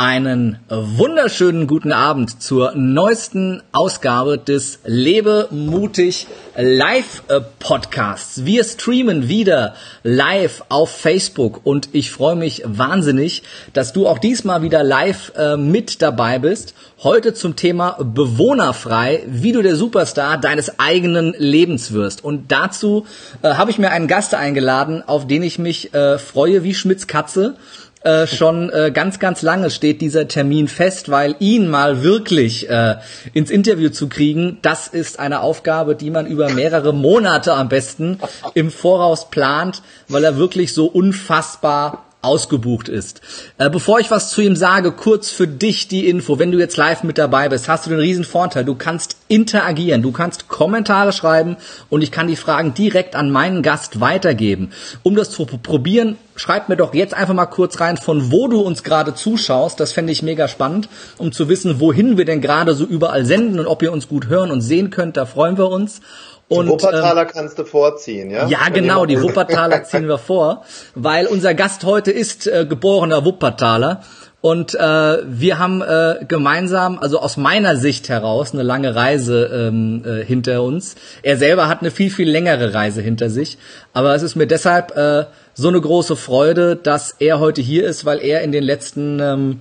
Einen wunderschönen guten Abend zur neuesten Ausgabe des Lebe mutig Live Podcasts. Wir streamen wieder live auf Facebook und ich freue mich wahnsinnig, dass du auch diesmal wieder live mit dabei bist. Heute zum Thema bewohnerfrei, wie du der Superstar deines eigenen Lebens wirst. Und dazu habe ich mir einen Gast eingeladen, auf den ich mich freue wie Schmitz Katze. Schon ganz, ganz lange steht dieser Termin fest, weil ihn mal wirklich ins Interview zu kriegen, das ist eine Aufgabe, die man über mehrere Monate am besten im Voraus plant, weil er wirklich so unfassbar ausgebucht ist. Bevor ich was zu ihm sage, kurz für dich die Info. Wenn du jetzt live mit dabei bist, hast du den riesen Vorteil. Du kannst interagieren, du kannst Kommentare schreiben und ich kann die Fragen direkt an meinen Gast weitergeben. Um das zu probieren, schreib mir doch jetzt einfach mal kurz rein, von wo du uns gerade zuschaust. Das fände ich mega spannend, um zu wissen, wohin wir denn gerade so überall senden und ob ihr uns gut hören und sehen könnt. Da freuen wir uns. Und, die Wuppertaler kannst du vorziehen, ja? Ja, genau, die Wuppertaler ziehen wir vor, weil unser Gast heute ist geborener Wuppertaler und wir haben gemeinsam, also aus meiner Sicht heraus, eine lange Reise hinter uns. Er selber hat eine viel, viel längere Reise hinter sich, aber es ist mir deshalb so eine große Freude, dass er heute hier ist, weil er in den letzten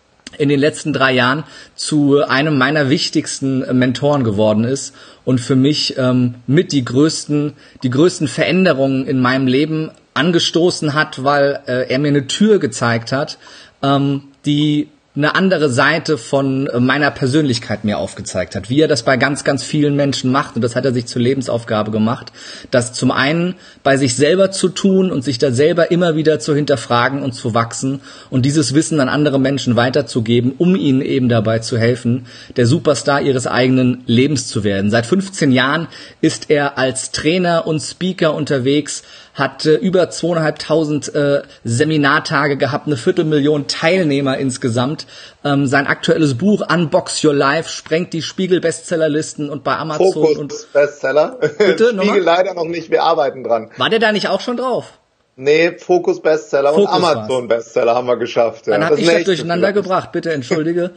3 Jahren zu einem meiner wichtigsten Mentoren geworden ist und für mich mit die größten Veränderungen in meinem Leben angestoßen hat, weil er mir eine Tür gezeigt hat, die eine andere Seite von meiner Persönlichkeit mir aufgezeigt hat, wie er das bei ganz, ganz vielen Menschen macht. Und das hat er sich zur Lebensaufgabe gemacht, das zum einen bei sich selber zu tun und sich da selber immer wieder zu hinterfragen und zu wachsen und dieses Wissen an andere Menschen weiterzugeben, um ihnen eben dabei zu helfen, der Superstar ihres eigenen Lebens zu werden. Seit 15 Jahren ist er als Trainer und Speaker unterwegs, hat über 2.500 Seminartage gehabt, 250.000 Teilnehmer insgesamt. Sein aktuelles Buch Unbox Your Life sprengt die Spiegel-Bestsellerlisten und bei Amazon. Fokus und Bestseller. Bitte, Spiegel leider noch nicht, wir arbeiten dran. War der da nicht auch schon drauf? Nee, Fokus Bestseller und Amazon war's. Bestseller haben wir geschafft. Dann ja. habe ich das durcheinander gebracht, bitte entschuldige.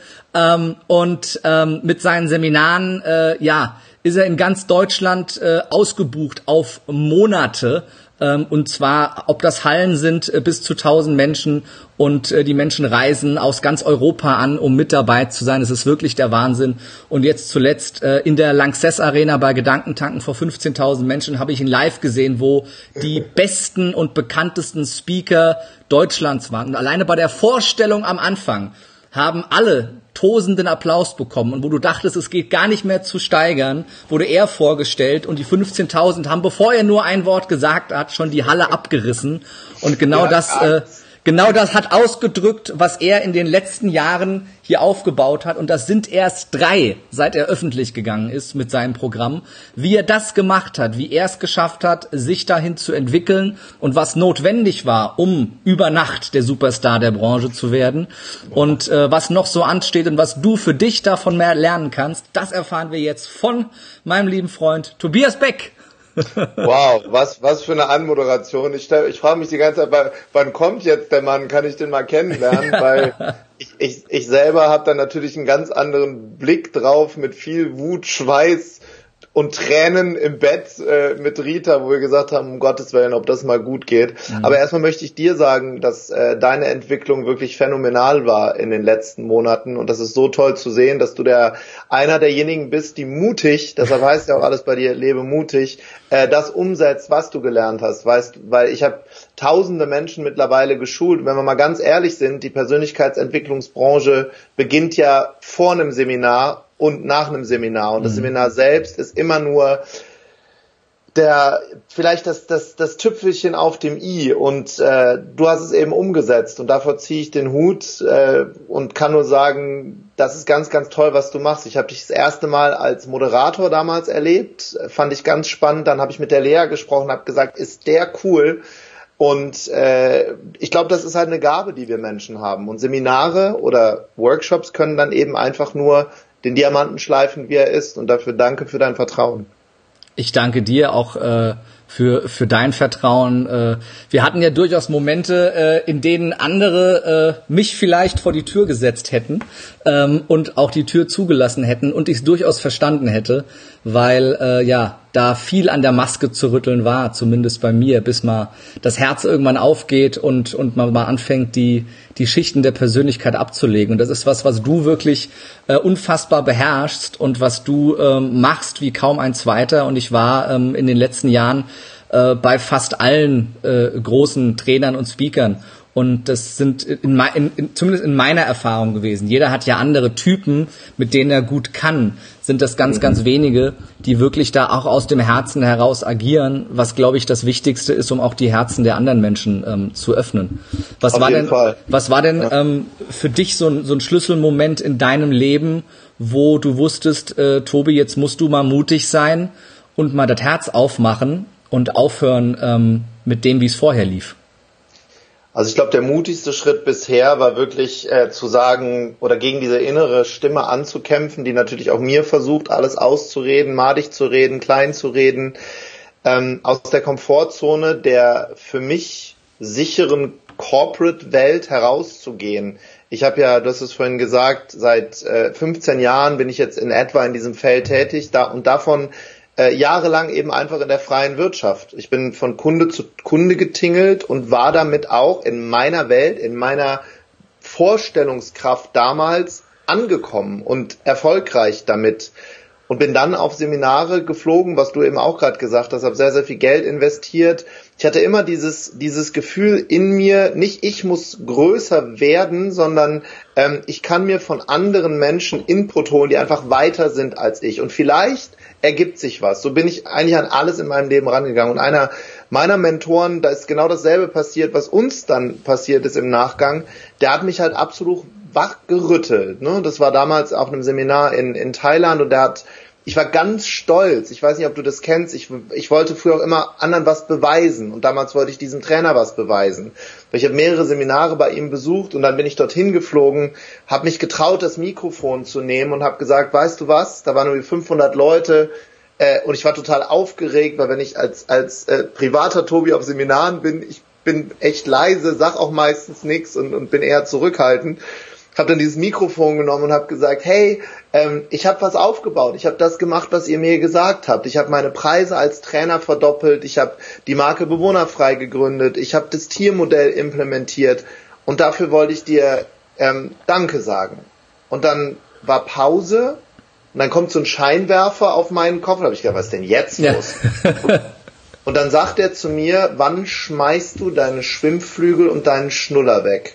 Mit seinen Seminaren, ist er in ganz Deutschland ausgebucht auf Monate. Und zwar, ob das Hallen sind, bis zu 1.000 Menschen und die Menschen reisen aus ganz Europa an, um mit dabei zu sein. Es ist wirklich der Wahnsinn. Und jetzt zuletzt in der Lanxess Arena bei Gedankentanken vor 15.000 Menschen habe ich ihn live gesehen, wo die besten und bekanntesten Speaker Deutschlands waren. Und alleine bei der Vorstellung am Anfang haben alle tosenden Applaus bekommen und wo du dachtest, es geht gar nicht mehr zu steigern, wurde er vorgestellt und die 15.000 haben, bevor er nur ein Wort gesagt hat, schon die Halle abgerissen und genau das hat ausgedrückt, was er in den letzten Jahren hier aufgebaut hat und das sind erst 3, seit er öffentlich gegangen ist mit seinem Programm, wie er das gemacht hat, wie er es geschafft hat, sich dahin zu entwickeln und was notwendig war, um über Nacht der Superstar der Branche zu werden und was noch so ansteht und was du für dich davon mehr lernen kannst, das erfahren wir jetzt von meinem lieben Freund Tobias Beck. Wow, was für eine Anmoderation. Ich frage mich die ganze Zeit, wann kommt jetzt der Mann? Kann ich den mal kennenlernen? Weil ich selber habe da natürlich einen ganz anderen Blick drauf mit viel Wut, Schweiß und Tränen im Bett mit Rita, wo wir gesagt haben, um Gottes Willen, ob das mal gut geht. Mhm. Aber erstmal möchte ich dir sagen, dass deine Entwicklung wirklich phänomenal war in den letzten Monaten und das ist so toll zu sehen, dass du einer derjenigen bist, die mutig, deshalb heißt ja auch alles bei dir, lebe mutig, das umsetzt, was du gelernt hast, weißt, weil ich habe tausende Menschen mittlerweile geschult. Und wenn wir mal ganz ehrlich sind, die Persönlichkeitsentwicklungsbranche beginnt ja vor einem Seminar und nach einem Seminar. Und das Seminar selbst ist immer nur vielleicht das Tüpfelchen auf dem i. Und du hast es eben umgesetzt. Und davor ziehe ich den Hut und kann nur sagen, das ist ganz, ganz toll, was du machst. Ich habe dich das erste Mal als Moderator damals erlebt. Fand ich ganz spannend. Dann habe ich mit der Lea gesprochen, habe gesagt, ist der cool. Und ich glaube, das ist halt eine Gabe, die wir Menschen haben. Und Seminare oder Workshops können dann eben einfach nur den Diamanten schleifen, wie er ist. Und dafür danke für dein Vertrauen. Ich danke dir auch für dein Vertrauen. Wir hatten ja durchaus Momente, in denen andere mich vielleicht vor die Tür gesetzt hätten und auch die Tür zugelassen hätten und ich es durchaus verstanden hätte, weil da viel an der Maske zu rütteln war, zumindest bei mir, bis mal das Herz irgendwann aufgeht und man mal anfängt, die Schichten der Persönlichkeit abzulegen. Und das ist was du wirklich unfassbar beherrschst und was du machst wie kaum ein zweiter. Und ich war in den letzten Jahren bei fast allen großen Trainern und Speakern. Und das sind zumindest in meiner Erfahrung gewesen. Jeder hat ja andere Typen, mit denen er gut kann. Sind das ganz, ganz wenige, die wirklich da auch aus dem Herzen heraus agieren, was, glaube ich, das Wichtigste ist, um auch die Herzen der anderen Menschen zu öffnen. Was war denn für dich so ein Schlüsselmoment in deinem Leben, wo du wusstest, Tobi, jetzt musst du mal mutig sein und mal das Herz aufmachen und aufhören mit dem, wie es vorher lief? Also ich glaube, der mutigste Schritt bisher war wirklich zu sagen oder gegen diese innere Stimme anzukämpfen, die natürlich auch mir versucht, alles auszureden, madig zu reden, klein zu reden, aus der Komfortzone der für mich sicheren Corporate-Welt herauszugehen. Ich habe ja, du hast es vorhin gesagt, seit 15 Jahren bin ich jetzt in etwa in diesem Feld tätig und davon jahrelang eben einfach in der freien Wirtschaft. Ich bin von Kunde zu Kunde getingelt und war damit auch in meiner Welt, in meiner Vorstellungskraft damals angekommen und erfolgreich damit. Und bin dann auf Seminare geflogen, was du eben auch gerade gesagt hast, habe sehr, sehr viel Geld investiert. Ich hatte immer dieses Gefühl in mir, nicht ich muss größer werden, sondern ich kann mir von anderen Menschen Input holen, die einfach weiter sind als ich. Und vielleicht ergibt sich was. So bin ich eigentlich an alles in meinem Leben rangegangen. Und einer meiner Mentoren, da ist genau dasselbe passiert, was uns dann passiert ist im Nachgang, der hat mich halt absolut wachgerüttelt. Ne? Das war damals auf einem Seminar in Thailand und ich war ganz stolz. Ich weiß nicht, ob du das kennst. Ich wollte früher auch immer anderen was beweisen. Und damals wollte ich diesem Trainer was beweisen. Ich habe mehrere Seminare bei ihm besucht und dann bin ich dorthin geflogen, habe mich getraut, das Mikrofon zu nehmen und habe gesagt, weißt du was, da waren nur 500 Leute und ich war total aufgeregt, weil wenn ich als privater Tobi auf Seminaren bin, ich bin echt leise, sag auch meistens nichts und bin eher zurückhaltend. Habe dann dieses Mikrofon genommen und habe gesagt, hey, ich habe was aufgebaut, ich habe das gemacht, was ihr mir gesagt habt, ich habe meine Preise als Trainer verdoppelt, ich habe die Marke Bewohnerfrei gegründet, ich habe das Tiermodell implementiert und dafür wollte ich dir Danke sagen. Und dann war Pause und dann kommt so ein Scheinwerfer auf meinen Kopf und habe ich gedacht, was ist denn jetzt los? Ja. Und dann sagt er zu mir, wann schmeißt du deine Schwimmflügel und deinen Schnuller weg?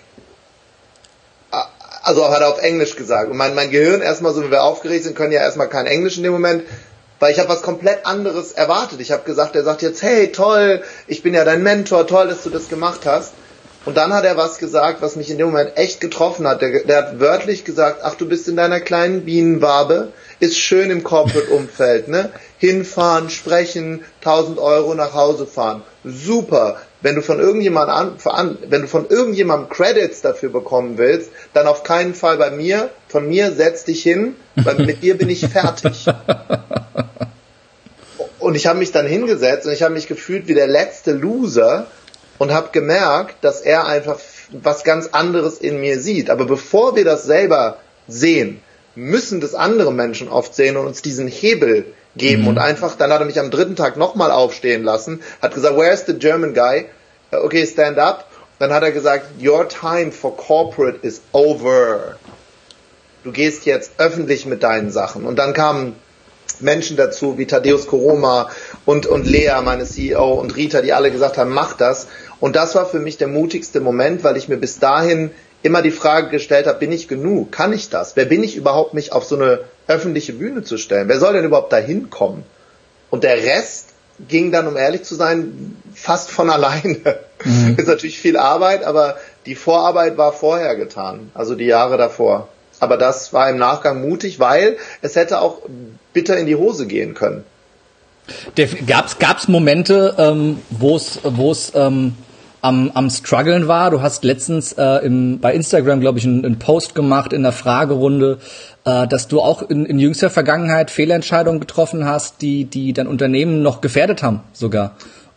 Also hat er auf Englisch gesagt. Und mein Gehirn erstmal so, wenn wir aufgeregt sind, können ja erstmal kein Englisch in dem Moment, weil ich habe was komplett anderes erwartet. Ich habe gesagt, er sagt jetzt, hey, toll, ich bin ja dein Mentor, toll, dass du das gemacht hast. Und dann hat er was gesagt, was mich in dem Moment echt getroffen hat. Der hat wörtlich gesagt, ach, du bist in deiner kleinen Bienenwabe, ist schön im Corporate-Umfeld, ne? Hinfahren, sprechen, 1.000 € nach Hause fahren. Super. Wenn du von irgendjemandem Credits dafür bekommen willst, dann auf keinen Fall bei mir. Von mir setz dich hin, weil mit dir bin ich fertig. Und ich habe mich dann hingesetzt und ich habe mich gefühlt wie der letzte Loser und habe gemerkt, dass er einfach was ganz anderes in mir sieht. Aber bevor wir das selber sehen, müssen das andere Menschen oft sehen und uns diesen Hebel geben. Und einfach, dann hat er mich am 3. Tag nochmal aufstehen lassen, hat gesagt, where's the German guy? Okay, stand up. Dann hat er gesagt, your time for corporate is over. Du gehst jetzt öffentlich mit deinen Sachen. Und dann kamen Menschen dazu, wie Tadeusz Koroma und Lea, meine CEO, und Rita, die alle gesagt haben, mach das. Und das war für mich der mutigste Moment, weil ich mir bis dahin immer die Frage gestellt habe, bin ich genug? Kann ich das? Wer bin ich überhaupt, mich auf so eine öffentliche Bühne zu stellen? Wer soll denn überhaupt da hinkommen? Und der Rest ging dann, um ehrlich zu sein, fast von alleine. Ist natürlich viel Arbeit, aber die Vorarbeit war vorher getan, also die Jahre davor. Aber das war im Nachgang mutig, weil es hätte auch bitter in die Hose gehen können. Gab's Momente, wo es am Struggeln war? Du hast letztens bei Instagram, glaube ich, einen Post gemacht in der Fragerunde, dass du auch in jüngster Vergangenheit Fehlentscheidungen getroffen hast, die dein Unternehmen noch gefährdet haben sogar.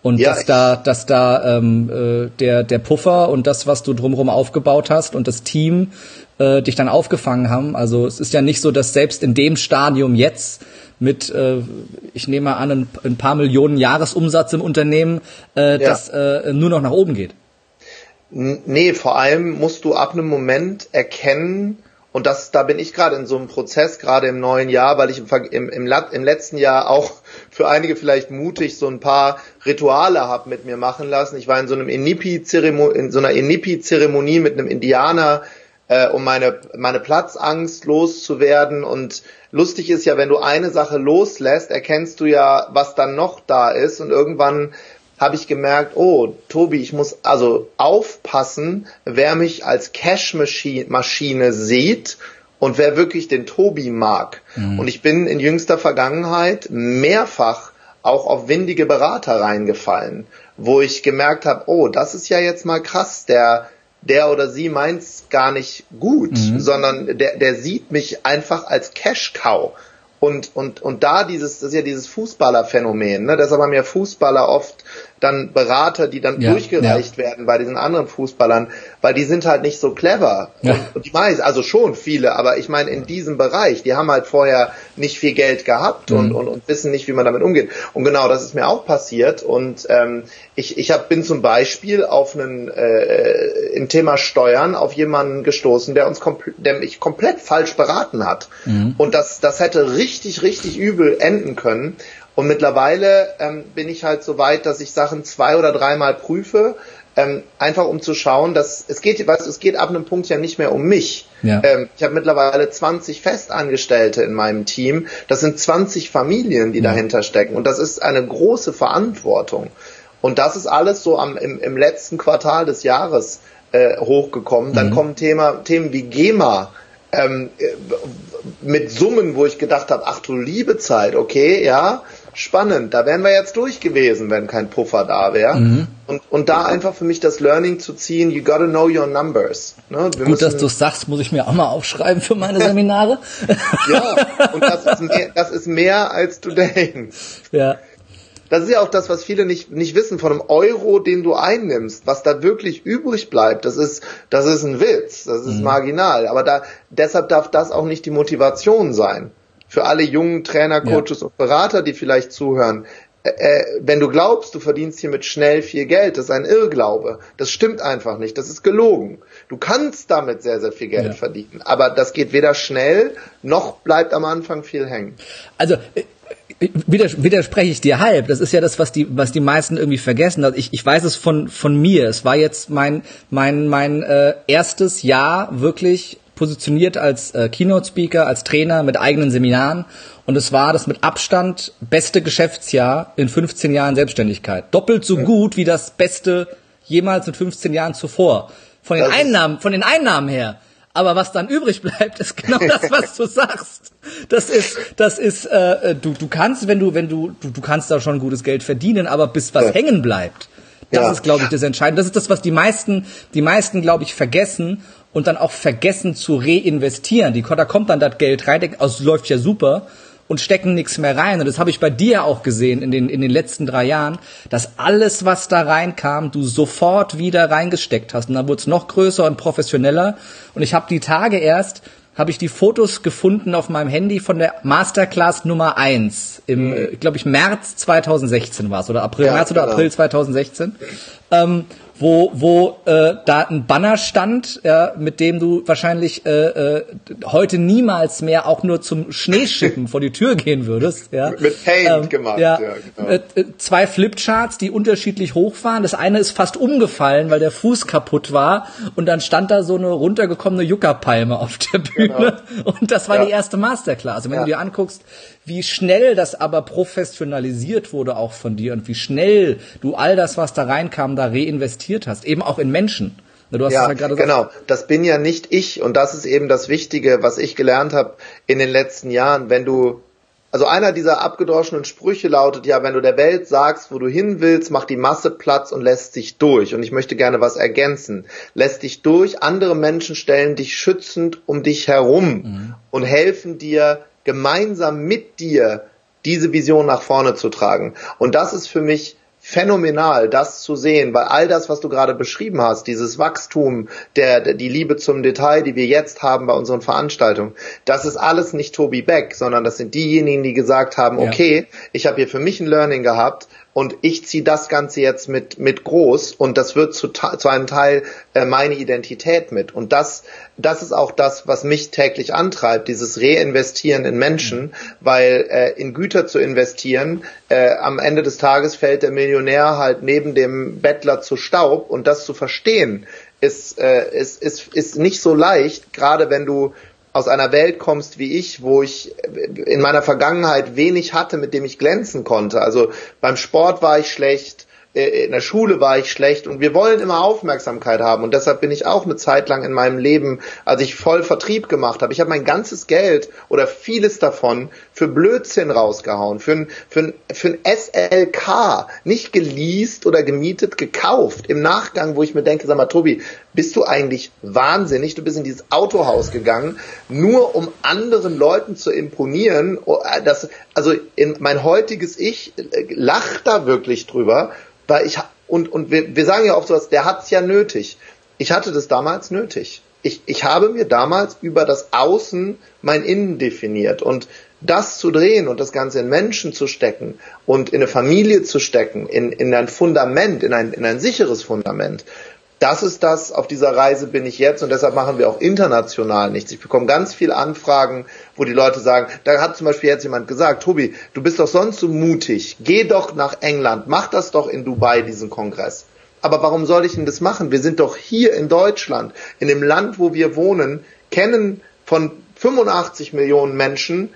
Und Ja, dass da der Puffer und das, was du drumherum aufgebaut hast und das Team dich dann aufgefangen haben. Also es ist ja nicht so, dass selbst in dem Stadium jetzt mit, ich nehme mal an, ein paar Millionen Jahresumsatz im Unternehmen, das nur noch nach oben geht. Nee, vor allem musst du ab einem Moment erkennen, und da bin ich gerade in so einem Prozess, gerade im neuen Jahr, weil ich im letzten Jahr auch für einige vielleicht mutig so ein paar Rituale habe mit mir machen lassen. Ich war in so einer Inipi-Zeremonie mit einem Indianer, um meine Platzangst loszuwerden. Und lustig ist ja, wenn du eine Sache loslässt, erkennst du ja, was dann noch da ist. Und irgendwann habe ich gemerkt, oh, Tobi, ich muss also aufpassen, wer mich als Cash-Maschine sieht und wer wirklich den Tobi mag. Mhm. Und ich bin in jüngster Vergangenheit mehrfach auch auf windige Berater reingefallen, wo ich gemerkt habe, oh, das ist ja jetzt mal krass, der oder sie meint's gar nicht gut, sondern der sieht mich einfach als Cash-Cow. Und da das ist ja dieses Fußballerphänomen, ne? Deshalb haben ja Fußballer oft dann Berater, die dann durchgereicht werden bei diesen anderen Fußballern, weil die sind halt nicht so clever. Ja. Und die meisten, also schon viele, aber ich meine in diesem Bereich, die haben halt vorher nicht viel Geld gehabt und wissen nicht, wie man damit umgeht. Und genau, das ist mir auch passiert. Und ich bin zum Beispiel auf im Thema Steuern auf jemanden gestoßen, der mich komplett falsch beraten hat. Mhm. Und das hätte richtig, richtig übel enden können. Und mittlerweile bin ich halt so weit, dass ich Sachen 2- oder 3-mal prüfe, einfach um zu schauen, dass es geht ab einem Punkt ja nicht mehr um mich. Ja. Ich habe mittlerweile 20 Festangestellte in meinem Team. Das sind 20 Familien, die dahinter stecken. Und das ist eine große Verantwortung. Und das ist alles so im letzten Quartal des Jahres hochgekommen. Dann kommen Themen wie GEMA, mit Summen, wo ich gedacht habe, ach du liebe Zeit, okay, ja, spannend, da wären wir jetzt durch gewesen, wenn kein Puffer da wäre. Mhm. Und da einfach für mich das Learning zu ziehen, you gotta know your numbers. Ne? Gut, dass du es sagst, muss ich mir auch mal aufschreiben für meine Seminare. Ja, und das ist mehr als du denkst. Ja. Das ist ja auch das, was viele nicht wissen, von einem Euro, den du einnimmst, was da wirklich übrig bleibt, das ist ein Witz, das ist marginal. Aber deshalb darf das auch nicht die Motivation sein. Für alle jungen Trainer, Coaches und Berater, die vielleicht zuhören, wenn du glaubst, du verdienst hiermit schnell viel Geld, das ist ein Irrglaube. Das stimmt einfach nicht, das ist gelogen. Du kannst damit sehr, sehr viel Geld verdienen, aber das geht weder schnell, noch bleibt am Anfang viel hängen. Also widerspreche ich dir halb. Das ist ja das, was die meisten irgendwie vergessen. Also ich weiß es von mir. Es war jetzt mein erstes Jahr wirklich positioniert als Keynote-Speaker, als Trainer mit eigenen Seminaren. Und es war das mit Abstand beste Geschäftsjahr in 15 Jahren Selbstständigkeit. Doppelt so gut wie das Beste jemals in 15 Jahren zuvor. Von den Einnahmen her. Aber was dann übrig bleibt, ist genau das, was du sagst. Das ist, du kannst, du kannst da schon gutes Geld verdienen, aber bis was hängen bleibt, das ist, glaube ich, das Entscheidende. Das ist das, was die meisten, glaube ich, vergessen und dann auch vergessen zu reinvestieren. Da kommt dann das Geld rein, denkt, es läuft ja super, und stecken nichts mehr rein. Und das habe ich bei dir auch gesehen in den letzten 3 Jahren, dass alles, was da reinkam, du sofort wieder reingesteckt hast. Und dann wurde es noch größer und professioneller. Und ich habe die Tage erst, die Fotos gefunden auf meinem Handy von der Masterclass Nummer 1 im, glaube ich, März 2016 war es, oder März oder April 2016. Wo da ein Banner stand, mit dem du wahrscheinlich heute niemals mehr auch nur zum Schneeschippen vor die Tür gehen würdest. Ja. Mit Paint gemacht. Ja, genau. 2 Flipcharts, die unterschiedlich hoch waren. Das eine ist fast umgefallen, weil der Fuß kaputt war. Und dann stand da so eine runtergekommene Yucca-Palme auf der Bühne. Genau. Und das war die erste Masterclass. Und wenn du dir anguckst, wie schnell das aber professionalisiert wurde auch von dir und wie schnell du all das, was da reinkam, da reinvestiert hast, eben auch in Menschen. Du hast ja, gerade genau. Das bin ja nicht ich, und das ist eben das Wichtige, was ich gelernt habe in den letzten Jahren. Also einer dieser abgedroschenen Sprüche lautet ja, wenn du der Welt sagst, wo du hin willst, macht die Masse Platz und lässt sich durch. Und ich möchte gerne was ergänzen. Lässt dich durch, andere Menschen stellen dich schützend um dich herum und helfen dir, gemeinsam mit dir diese Vision nach vorne zu tragen. Und das ist für mich phänomenal, das zu sehen, weil all das, was du gerade beschrieben hast, dieses Wachstum, die Liebe zum Detail, die wir jetzt haben bei unseren Veranstaltungen, das ist alles nicht Tobi Beck, sondern das sind diejenigen, die gesagt haben, okay, ich habe hier für mich ein Learning gehabt und ich ziehe das Ganze jetzt mit groß und das wird zu einem Teil meine Identität mit. Und das ist auch das, was mich täglich antreibt, dieses Reinvestieren in Menschen, weil in Güter zu investieren, am Ende des Tages fällt der Millionär halt neben dem Bettler zu Staub und das zu verstehen ist nicht so leicht, gerade wenn du aus einer Welt kommst wie ich, wo ich in meiner Vergangenheit wenig hatte, mit dem ich glänzen konnte. Also beim Sport war ich schlecht, in der Schule war ich schlecht und wir wollen immer Aufmerksamkeit haben und deshalb bin ich auch eine Zeit lang in meinem Leben, als ich voll Vertrieb gemacht habe, ich habe mein ganzes Geld oder vieles davon für Blödsinn rausgehauen, für ein SLK, nicht geleast oder gemietet, gekauft, im Nachgang, wo ich mir denke, sag mal Tobi, bist du eigentlich wahnsinnig, du bist in dieses Autohaus gegangen, nur um anderen Leuten zu imponieren, mein heutiges Ich lacht da wirklich drüber, weil wir sagen ja oft sowas, der hat's ja nötig. Ich hatte das damals nötig. Ich habe mir damals über das Außen mein Innen definiert und das zu drehen und das Ganze in Menschen zu stecken und in eine Familie zu stecken, in ein Fundament, in ein sicheres Fundament, das ist das, auf dieser Reise bin ich jetzt und deshalb machen wir auch international nichts. Ich bekomme ganz viele Anfragen, wo die Leute sagen, da hat zum Beispiel jetzt jemand gesagt, Tobi, du bist doch sonst so mutig, geh doch nach England, mach das doch in Dubai, diesen Kongress. Aber warum soll ich denn das machen? Wir sind doch hier in Deutschland, in dem Land, wo wir wohnen, kennen von 85 Millionen Menschen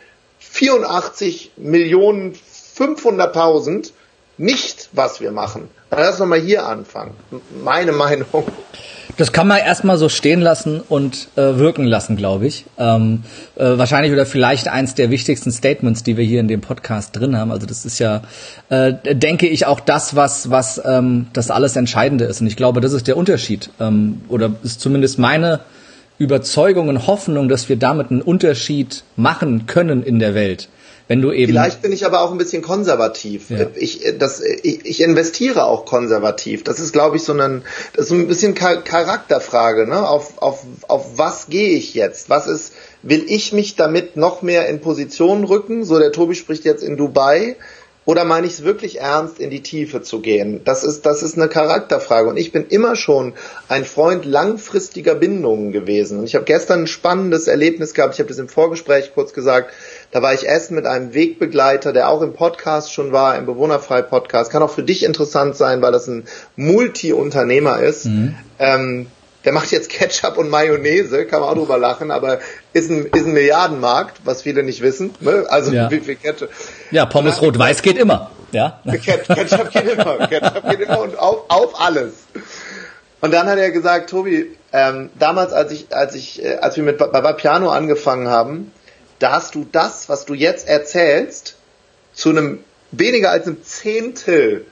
84.500.000 nicht, was wir machen. Lass uns mal hier anfangen. Meine Meinung. Das kann man erstmal so stehen lassen und wirken lassen, glaube ich. Wahrscheinlich oder vielleicht eins der wichtigsten Statements, die wir hier in dem Podcast drin haben. Also das ist ja, denke ich, auch das, was das alles Entscheidende ist. Und ich glaube, das ist der Unterschied. Oder ist zumindest meine Überzeugung und Hoffnung, dass wir damit einen Unterschied machen können in der Welt. Wenn du eben Vielleicht bin ich aber auch ein bisschen konservativ. Ja. Ich investiere auch konservativ. Das ist, glaube ich, das ist so ein bisschen Charakterfrage, ne? Auf was gehe ich jetzt? Will ich mich damit noch mehr in Position rücken? So, der Tobi spricht jetzt in Dubai. Oder meine ich es wirklich ernst, in die Tiefe zu gehen? Das ist eine Charakterfrage. Und ich bin immer schon ein Freund langfristiger Bindungen gewesen. Und ich habe gestern ein spannendes Erlebnis gehabt. Ich habe das im Vorgespräch kurz gesagt. Da war ich essen mit einem Wegbegleiter, der auch im Podcast schon war, im Bewohnerfrei-Podcast. Kann auch für dich interessant sein, weil das ein Multi-Unternehmer ist. Mhm. Der macht jetzt Ketchup und Mayonnaise, kann man auch drüber lachen, aber ist ein Milliardenmarkt, was viele nicht wissen. Ne? Also ja. Wie viel Ketchup. Ja, Pommes Rot-Weiß geht immer. Ja. Ketchup geht immer. Ketchup geht immer und auf alles. Und dann hat er gesagt, Tobi, damals, als wir bei Vapiano angefangen haben, da hast du das, was du jetzt erzählst, zu einem weniger als einem Zehntel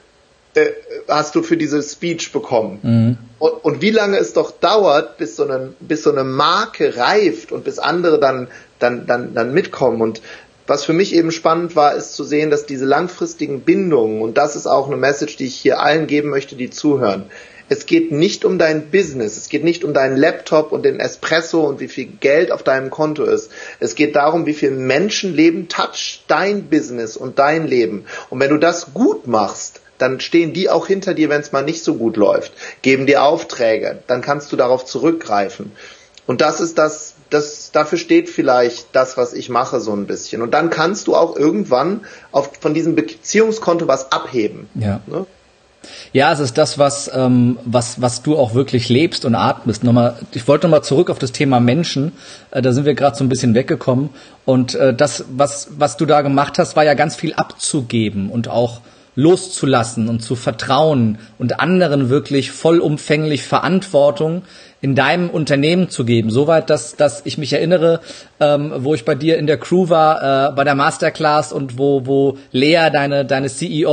hast du für diese Speech bekommen. Mhm. Und wie lange es doch dauert, bis so eine Marke reift und bis andere dann mitkommen. Und was für mich eben spannend war, ist zu sehen, dass diese langfristigen Bindungen, und das ist auch eine Message, die ich hier allen geben möchte, die zuhören, es geht nicht um dein Business, es geht nicht um deinen Laptop und den Espresso und wie viel Geld auf deinem Konto ist. Es geht darum, wie viel Menschenleben toucht dein Business und dein Leben. Und wenn du das gut machst, dann stehen die auch hinter dir, wenn es mal nicht so gut läuft, geben dir Aufträge, dann kannst du darauf zurückgreifen. Und das ist dafür steht vielleicht das, was ich mache, so ein bisschen. Und dann kannst du auch irgendwann von diesem Beziehungskonto was abheben. Ja. Ne? Ja, es ist das, was du auch wirklich lebst und atmest. Ich wollte nochmal zurück auf das Thema Menschen. Da sind wir gerade so ein bisschen weggekommen. Und das, was du da gemacht hast, war ja ganz viel abzugeben und auch loszulassen und zu vertrauen und anderen wirklich vollumfänglich Verantwortung in deinem Unternehmen zu geben. Soweit, dass ich mich erinnere, wo ich bei dir in der Crew war, bei der Masterclass und wo Lea, deine CEO,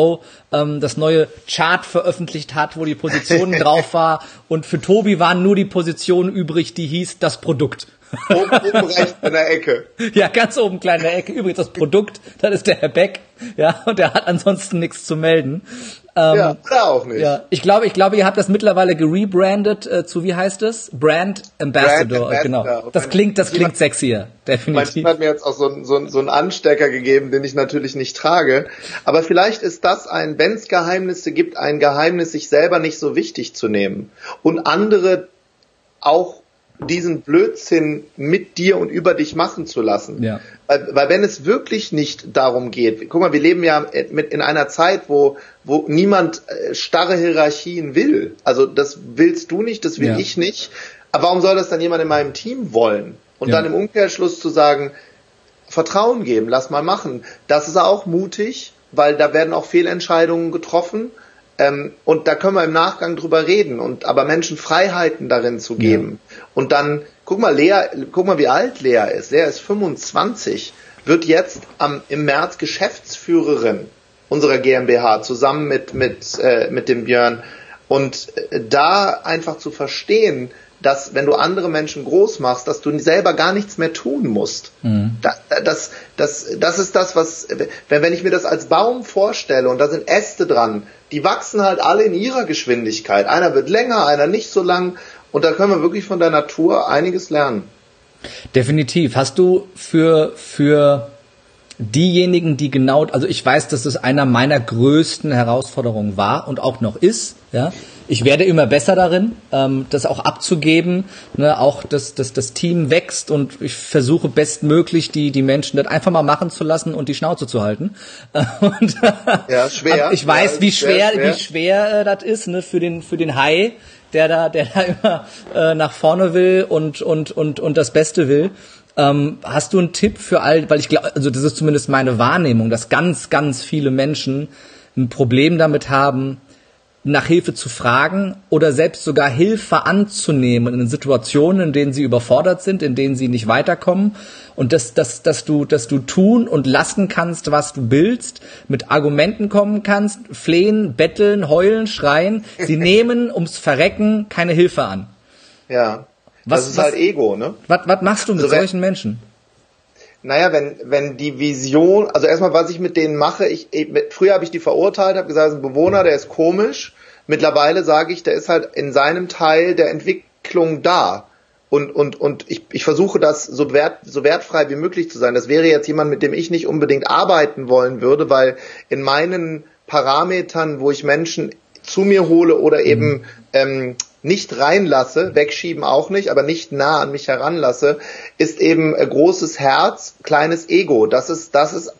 das neue Chart veröffentlicht hat, wo die Positionen drauf war. Und für Tobi waren nur die Positionen übrig, die hieß das Produkt. Oben rechts in der Ecke. Ja, ganz oben klein in der Ecke. Übrigens das Produkt, das ist der Herr Beck. Ja, und der hat ansonsten nichts zu melden. Ja, oder auch nicht. Ja, ich glaube, ihr habt das mittlerweile gerebrandet zu, wie heißt es? Brand Ambassador. Genau. Das klingt sexier, definitiv. Mein Team hat mir jetzt auch so einen Anstecker gegeben, den ich natürlich nicht trage. Aber vielleicht ist das wenn es Geheimnisse gibt, ein Geheimnis, sich selber nicht so wichtig zu nehmen. Und andere auch diesen Blödsinn mit dir und über dich machen zu lassen. Ja. Weil wenn es wirklich nicht darum geht, guck mal, wir leben ja in einer Zeit, wo niemand starre Hierarchien will. Also das willst du nicht, das will ich nicht. Aber warum soll das dann jemand in meinem Team wollen? Und dann im Umkehrschluss zu sagen, Vertrauen geben, lass mal machen. Das ist auch mutig, weil da werden auch Fehlentscheidungen getroffen. Und da können wir im Nachgang drüber reden, aber Menschen Freiheiten darin zu geben. Ja. Und dann, guck mal, wie alt Lea ist. Lea ist 25, wird jetzt im März Geschäftsführerin unserer GmbH zusammen mit dem Björn. Und da einfach zu verstehen, dass wenn du andere Menschen groß machst, dass du selber gar nichts mehr tun musst. Mhm. Das ist das, was, wenn ich mir das als Baum vorstelle und da sind Äste dran, die wachsen halt alle in ihrer Geschwindigkeit. Einer wird länger, einer nicht so lang und da können wir wirklich von der Natur einiges lernen. Definitiv. Hast du für diejenigen, die genau, also ich weiß, dass es einer meiner größten Herausforderungen war und auch noch ist, ja. Ich werde immer besser darin, das auch abzugeben, ne, auch das Team wächst und ich versuche bestmöglich die Menschen das einfach mal machen zu lassen und die Schnauze zu halten. Und ja, schwer. Ich weiß, wie schwer das ist, ne, für den Hai, der da immer nach vorne will und das Beste will. Hast du einen Tipp für weil ich glaube, also das ist zumindest meine Wahrnehmung, dass ganz, ganz viele Menschen ein Problem damit haben, nach Hilfe zu fragen oder selbst sogar Hilfe anzunehmen in Situationen, in denen sie überfordert sind, in denen sie nicht weiterkommen und dass du tun und lassen kannst, was du willst, mit Argumenten kommen kannst, flehen, betteln, heulen, schreien. Sie nehmen ums Verrecken keine Hilfe an. Ja, das ist halt Ego, ne? Was machst du mit solchen Menschen? Naja, wenn die Vision, also erstmal, was ich mit denen mache, früher habe ich die verurteilt, habe gesagt, das ist ein Bewohner, der ist komisch. Mittlerweile sage ich, der ist halt in seinem Teil der Entwicklung da. Und ich versuche das so wertfrei wie möglich zu sein. Das wäre jetzt jemand, mit dem ich nicht unbedingt arbeiten wollen würde, weil in meinen Parametern, wo ich Menschen zu mir hole oder eben nicht reinlasse, wegschieben auch nicht, aber nicht nah an mich heranlasse, ist eben großes Herz, kleines Ego. Das ist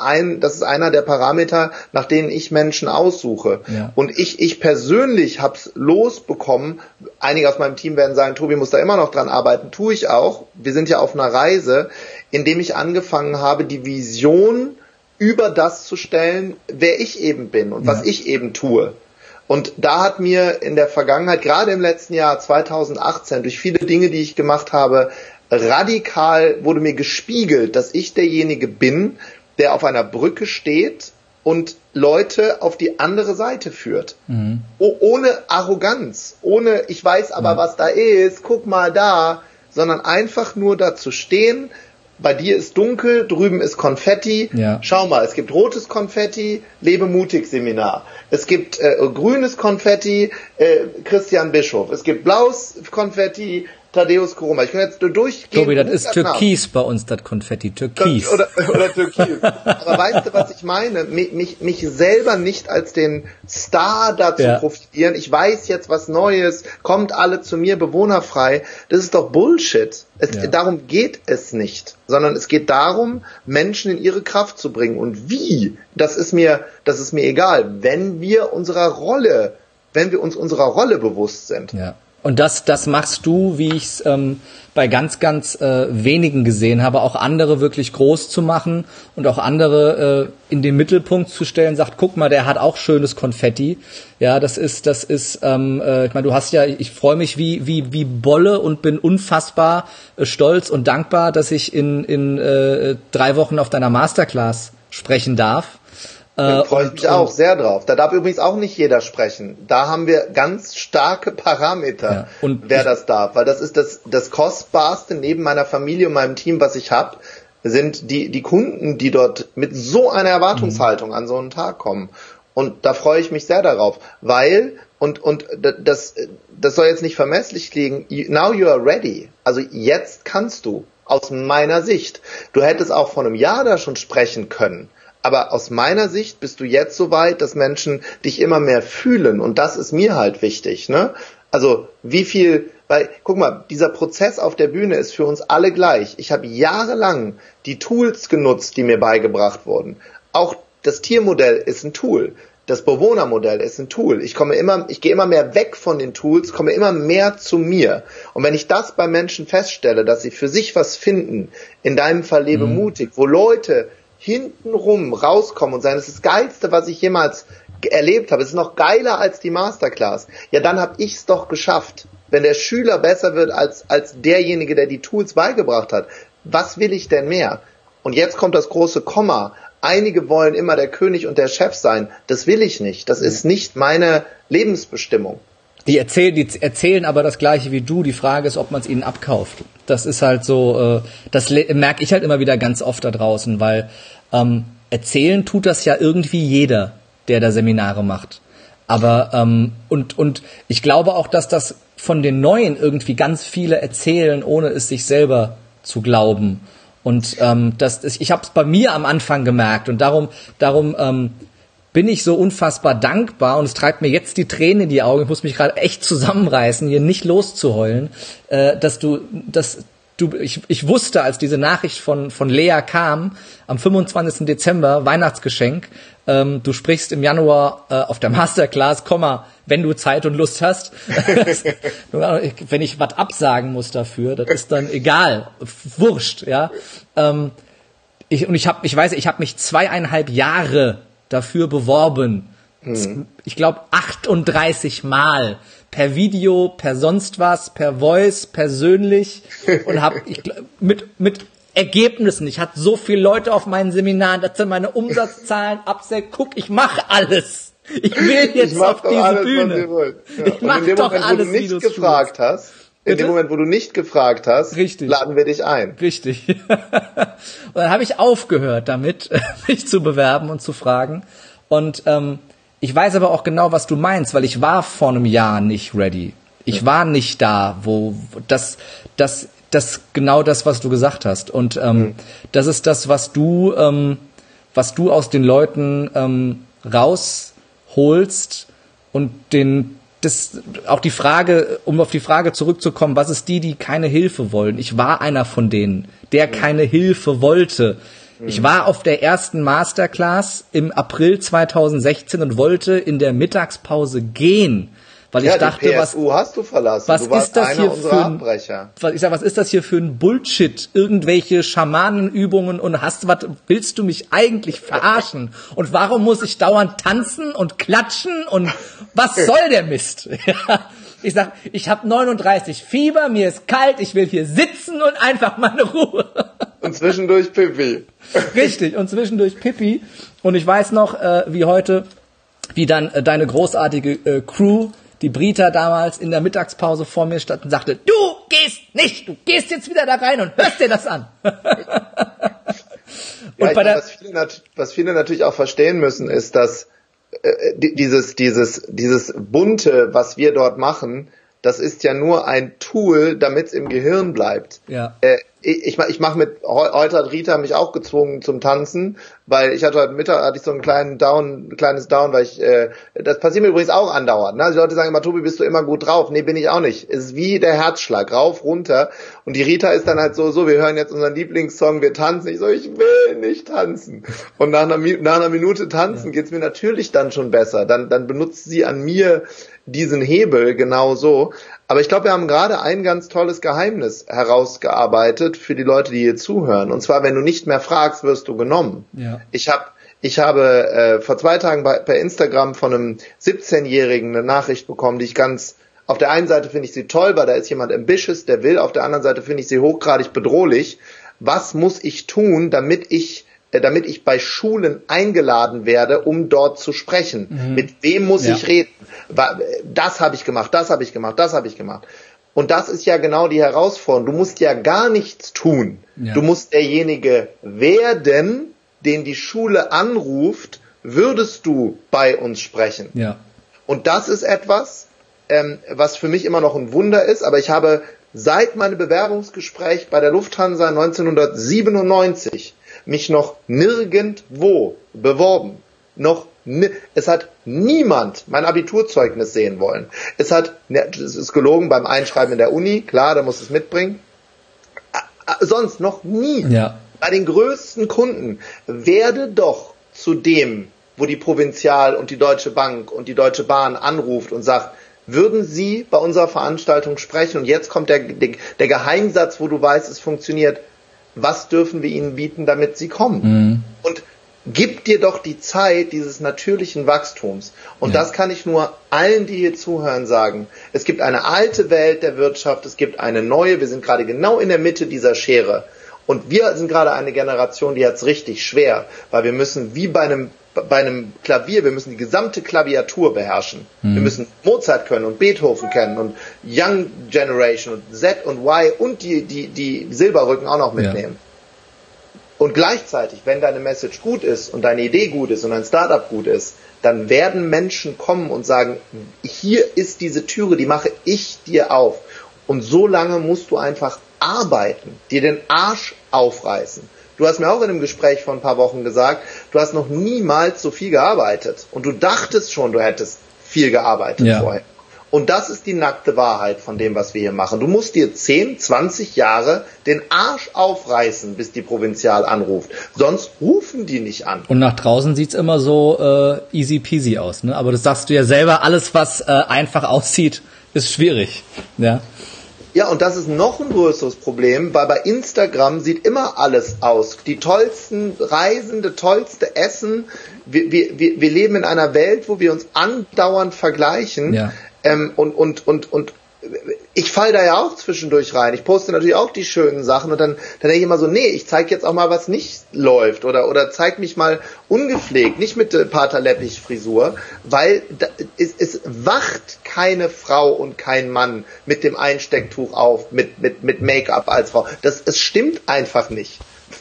einer der Parameter, nach denen ich Menschen aussuche. Ja. Und ich persönlich hab's losbekommen. Einige aus meinem Team werden sagen, Tobi muss da immer noch dran arbeiten. Tue ich auch. Wir sind ja auf einer Reise, indem ich angefangen habe, die Vision über das zu stellen, wer ich eben bin und was ich eben tue. Und da hat mir in der Vergangenheit, gerade im letzten Jahr 2018, durch viele Dinge, die ich gemacht habe, radikal wurde mir gespiegelt, dass ich derjenige bin, der auf einer Brücke steht und Leute auf die andere Seite führt. Mhm. Ohne Arroganz, ohne ich weiß aber, was da ist, guck mal da, sondern einfach nur da zu stehen. Bei dir ist dunkel, drüben ist Konfetti. Ja. Schau mal, es gibt rotes Konfetti, Lebe mutig Seminar. Es gibt grünes Konfetti, Christian Bischof. Es gibt blaues Konfetti, Tadeusz Koroma. Ich kann jetzt durchgehen. Tobi, das ist Türkis bei uns, das Konfetti. Türkis. Oder Türkis. Aber weißt du, was ich meine? Mich selber nicht als den Star da zu profitieren. Ich weiß jetzt was Neues, kommt alle zu mir bewohnerfrei. Das ist doch Bullshit. Darum geht es nicht. Sondern es geht darum, Menschen in ihre Kraft zu bringen. Und wie? Das ist mir egal. Wenn wir uns unserer Rolle bewusst sind. Ja. Und das machst du, wie ich es bei ganz, ganz wenigen gesehen habe, auch andere wirklich groß zu machen und auch andere in den Mittelpunkt zu stellen, sagt, guck mal, der hat auch schönes Konfetti. Ja, das ist, ich meine, du hast ja, ich freue mich wie Bolle und bin unfassbar stolz und dankbar, dass ich in 3 Wochen auf deiner Masterclass sprechen darf. Da freue ich mich auch sehr drauf. Da darf übrigens auch nicht jeder sprechen. Da haben wir ganz starke Parameter, wer das darf. Weil das ist das Kostbarste neben meiner Familie und meinem Team, was ich habe, sind die Kunden, die dort mit so einer Erwartungshaltung an so einen Tag kommen. Und da freue ich mich sehr darauf, weil, und das soll jetzt nicht vermesslich klingen, now you are ready. Also jetzt kannst du, aus meiner Sicht. Du hättest auch vor einem Jahr da schon sprechen können. Aber aus meiner Sicht bist du jetzt so weit, dass Menschen dich immer mehr fühlen. Und das ist mir halt wichtig, ne? Also weil, guck mal, dieser Prozess auf der Bühne ist für uns alle gleich. Ich habe jahrelang die Tools genutzt, die mir beigebracht wurden. Auch das Tiermodell ist ein Tool. Das Bewohnermodell ist ein Tool. Ich gehe immer mehr weg von den Tools, komme immer mehr zu mir. Und wenn ich das bei Menschen feststelle, dass sie für sich was finden, in deinem Fall lebe mutig, wo Leute hintenrum rauskommen und sagen, das ist das Geilste, was ich jemals erlebt habe, es ist noch geiler als die Masterclass, ja, dann habe ich's doch geschafft. Wenn der Schüler besser wird als derjenige, der die Tools beigebracht hat, was will ich denn mehr? Und jetzt kommt das große Komma. Einige wollen immer der König und der Chef sein. Das will ich nicht. Das ist nicht meine Lebensbestimmung. Die erzählen aber das Gleiche wie du. Die Frage ist, ob man es ihnen abkauft. Das ist halt so, das merke ich halt immer wieder ganz oft da draußen, weil erzählen tut das ja irgendwie jeder, der da Seminare macht. Aber und ich glaube auch, dass das von den Neuen irgendwie ganz viele erzählen, ohne es sich selber zu glauben. Und ich habe es bei mir am Anfang gemerkt und darum bin ich so unfassbar dankbar und es treibt mir jetzt die Tränen in die Augen. Ich muss mich gerade echt zusammenreißen, hier nicht loszuheulen, ich wusste, als diese Nachricht von Lea kam, am 25. Dezember, Weihnachtsgeschenk, du sprichst im Januar auf der Masterclass, wenn du Zeit und Lust hast. Wenn ich was absagen muss dafür, das ist dann egal, wurscht, ja. Ich habe mich 2,5 Jahre dafür beworben. Ich glaube 38 Mal. Per Video, per sonst was, per Voice, persönlich und mit Ergebnissen. Ich hatte so viele Leute auf meinen Seminaren, das sind meine Umsatzzahlen, guck, ich mache alles. Ich will jetzt auf diese Bühne. Ja. Ich mache doch alles, wie du gefragt hast. In dem Moment, wo du nicht gefragt hast, richtig, laden wir dich ein. Richtig. Und dann habe ich aufgehört damit, mich zu bewerben und zu fragen. Und ich weiß aber auch genau, was du meinst, weil ich war vor einem Jahr nicht ready. Ich war nicht da, wo das genau das, was du gesagt hast. Und das ist das, was du aus den Leuten rausholst und auch die Frage, um auf die Frage zurückzukommen, was ist die keine Hilfe wollen? Ich war einer von denen, der keine Hilfe wollte. Ich war auf der ersten Masterclass im April 2016 und wollte in der Mittagspause gehen, weil ich dachte, die PSU hast du verlassen. Was du warst ist das einer hier unserer Abbrecher. Was ist das hier für ein Bullshit? Irgendwelche Schamanenübungen und willst du mich eigentlich verarschen? Und warum muss ich dauernd tanzen und klatschen und was soll der Mist? Ich sag, ich habe 39 Fieber, mir ist kalt, ich will hier sitzen und einfach meine Ruhe. Und zwischendurch Pipi. Richtig, und zwischendurch Pipi. Und ich weiß noch, wie dann deine großartige Crew, die Brita damals in der Mittagspause vor mir stand und sagte, du gehst nicht, du gehst jetzt wieder da rein und hörst dir das an. Und was viele natürlich auch verstehen müssen, ist, dass dieses Bunte, was wir dort machen, das ist ja nur ein Tool, damit es im Gehirn bleibt. Ja. Ich mache heute hat Rita mich auch gezwungen zum Tanzen, weil ich hatte heute Mittag so einen kleines Down, weil das passiert mir übrigens auch andauernd. Ne? Die Leute sagen immer, Tobi, bist du immer gut drauf? Nee, bin ich auch nicht. Es ist wie der Herzschlag, rauf, runter. Und die Rita ist dann halt so, wir hören jetzt unseren Lieblingssong, wir tanzen. Ich so, ich will nicht tanzen. Und nach einer Minute tanzen geht's mir natürlich dann schon besser. Dann benutzt sie an mir diesen Hebel genau so. Aber ich glaube, wir haben gerade ein ganz tolles Geheimnis herausgearbeitet für die Leute, die hier zuhören. Und zwar, wenn du nicht mehr fragst, wirst du genommen. Ja. Ich habe vor 2 Tagen per Instagram von einem 17-Jährigen eine Nachricht bekommen, die ich auf der einen Seite finde ich sie toll, weil da ist jemand ambitious, der will. Auf der anderen Seite finde ich sie hochgradig bedrohlich. Was muss ich tun, damit ich damit ich bei Schulen eingeladen werde, um dort zu sprechen. Mit wem muss ich reden? Das habe ich gemacht, das habe ich gemacht, das habe ich gemacht. Und das ist ja genau die Herausforderung. Du musst ja gar nichts tun. Ja. Du musst derjenige werden, den die Schule anruft, würdest du bei uns sprechen. Ja. Und das ist etwas, was für mich immer noch ein Wunder ist, aber ich habe seit meinem Bewerbungsgespräch bei der Lufthansa 1997 mich noch nirgendwo beworben. Es hat niemand mein Abiturzeugnis sehen wollen. Es ist gelogen beim Einschreiben in der Uni, klar, da muss es mitbringen. Sonst noch nie. Ja. Bei den größten Kunden werde doch zu dem, wo die Provinzial und die Deutsche Bank und die Deutsche Bahn anruft und sagt, würden Sie bei unserer Veranstaltung sprechen? Und jetzt kommt der Geheimsatz, wo du weißt, es funktioniert. Was dürfen wir Ihnen bieten, damit Sie kommen? Und gib dir doch die Zeit dieses natürlichen Wachstums. Und das kann ich nur allen, die hier zuhören, sagen. Es gibt eine alte Welt der Wirtschaft, es gibt eine neue. Wir sind gerade genau in der Mitte dieser Schere. Und wir sind gerade eine Generation, die hat es richtig schwer, weil wir müssen wie bei einem Klavier, wir müssen die gesamte Klaviatur beherrschen. Wir müssen Mozart können und Beethoven kennen und Young Generation und Z und Y und die Silberrücken auch noch mitnehmen. Und gleichzeitig, wenn deine Message gut ist und deine Idee gut ist und dein Startup gut ist, dann werden Menschen kommen und sagen, hier ist diese Türe, die mache ich dir auf. Und so lange musst du einfach arbeiten, dir den Arsch aufreißen. Du hast mir auch in einem Gespräch vor ein paar Wochen gesagt, du hast noch niemals so viel gearbeitet. Und du dachtest schon, du hättest viel gearbeitet vorher. Und das ist die nackte Wahrheit von dem, was wir hier machen. Du musst dir 10, 20 Jahre den Arsch aufreißen, bis die Provinzial anruft. Sonst rufen die nicht an. Und nach draußen sieht's immer so easy peasy aus, ne? Aber das sagst du ja selber, alles was einfach aussieht, ist schwierig. Ja. Ja, und das ist noch ein größeres Problem, weil bei Instagram sieht immer alles aus. Die tollsten Reisen, das tollste Essen. Wir leben in einer Welt, wo wir uns andauernd vergleichen. Ja. Und ich falle da ja auch zwischendurch rein. Ich poste natürlich auch die schönen Sachen und dann denke ich immer so, nee, ich zeige jetzt auch mal, was nicht läuft oder zeig mich mal ungepflegt, nicht mit Paterleppich-Frisur, weil es wacht keine Frau und kein Mann mit dem Einstecktuch auf, mit Make-up als Frau. Es stimmt einfach nicht.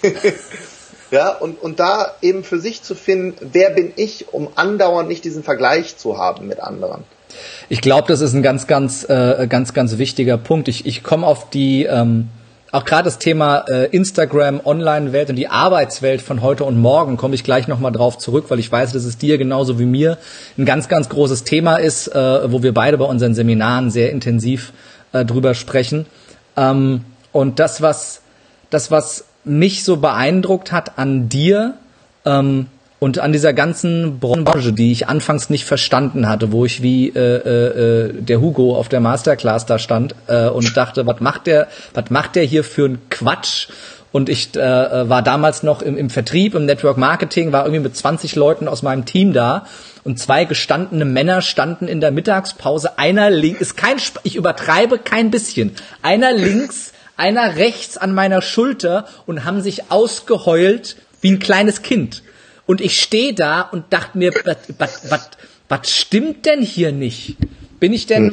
Ja, und da eben für sich zu finden, wer bin ich, um andauernd nicht diesen Vergleich zu haben mit anderen. Ich glaube, das ist ein ganz wichtiger Punkt. Ich komme auf die, auch gerade das Thema Instagram, Online-Welt und die Arbeitswelt von heute und morgen komme ich gleich nochmal drauf zurück, weil ich weiß, dass es dir genauso wie mir ein ganz großes Thema ist, wo wir beide bei unseren Seminaren sehr intensiv drüber sprechen. Und das, was mich so beeindruckt hat an dir, und an dieser ganzen Branche, die ich anfangs nicht verstanden hatte, wo ich wie der Hugo auf der Masterclass da stand und dachte, was macht der hier für einen Quatsch? Und ich war damals noch im Vertrieb, im Network Marketing, war irgendwie mit 20 Leuten aus meinem Team da und 2 gestandene Männer standen in der Mittagspause, einer links, ich übertreibe kein bisschen, einer links, einer rechts an meiner Schulter und haben sich ausgeheult wie ein kleines Kind. Und ich stehe da und dachte mir, was stimmt denn hier nicht? Bin ich denn,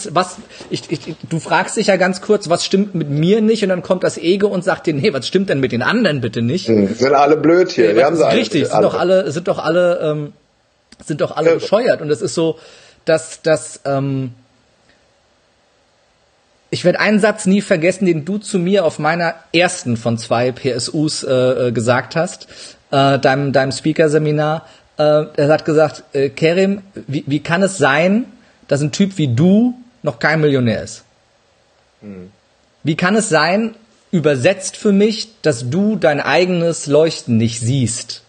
du fragst dich ja ganz kurz, was stimmt mit mir nicht? Und dann kommt das Ego und sagt dir, nee, was stimmt denn mit den anderen bitte nicht? Sind alle blöd hier. Wir haben sie richtig, sind doch alle bescheuert. Und es ist so, dass ich werde einen Satz nie vergessen, den du zu mir auf meiner ersten von 2 PSUs gesagt hast, deinem Speaker-Seminar. Er hat gesagt, Kerim, wie kann es sein, dass ein Typ wie du noch kein Millionär ist? Wie kann es sein, übersetzt für mich, dass du dein eigenes Leuchten nicht siehst?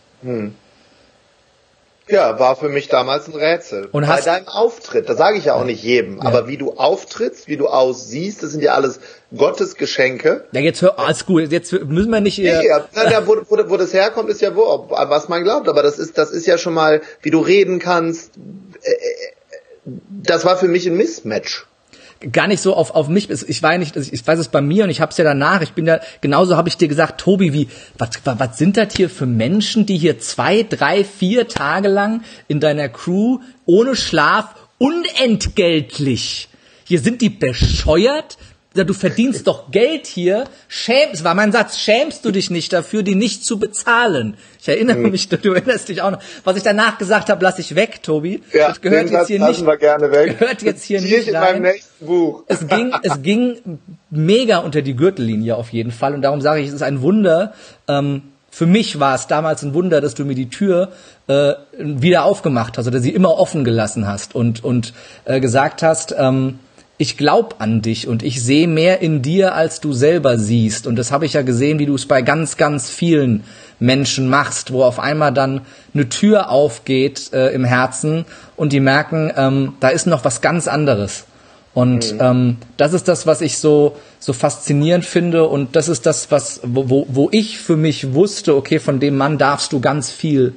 Ja, war für mich damals ein Rätsel. Und bei deinem Auftritt, das sage ich ja auch nicht jedem, aber wie du auftrittst, wie du aussiehst, das sind ja alles Gottes Geschenke. Ja, jetzt hör, alles gut, jetzt müssen wir nicht... wo das herkommt, ist ja was man glaubt, aber das ist ja schon mal, wie du reden kannst, das war für mich ein Mismatch. gar nicht so auf mich, ich weiß es bei mir und ich hab's ja danach, genauso habe ich dir gesagt, Tobi, was sind das hier für Menschen, die hier 2, 3, 4 Tage lang in deiner Crew ohne Schlaf unentgeltlich, hier sind die bescheuert? Du verdienst doch Geld hier, war mein Satz, schämst du dich nicht dafür, die nicht zu bezahlen? Ich erinnere mich, du erinnerst dich auch noch. Was ich danach gesagt habe, lass ich weg, Tobi. Ja, das gehört jetzt hier nicht. Wir gerne weg. Gehört jetzt hier nicht in meinem nächsten Buch. Es ging mega unter die Gürtellinie auf jeden Fall und darum sage ich, es ist ein Wunder. Für mich war es damals ein Wunder, dass du mir die Tür wieder aufgemacht hast oder sie immer offen gelassen hast und gesagt hast, ich glaube an dich und ich sehe mehr in dir, als du selber siehst. Und das habe ich ja gesehen, wie du es bei ganz, ganz vielen Menschen machst, wo auf einmal dann eine Tür aufgeht im Herzen und die merken, da ist noch was ganz anderes. Und das ist das, was ich so faszinierend finde und das ist das, wo ich für mich wusste, okay, von dem Mann darfst du ganz viel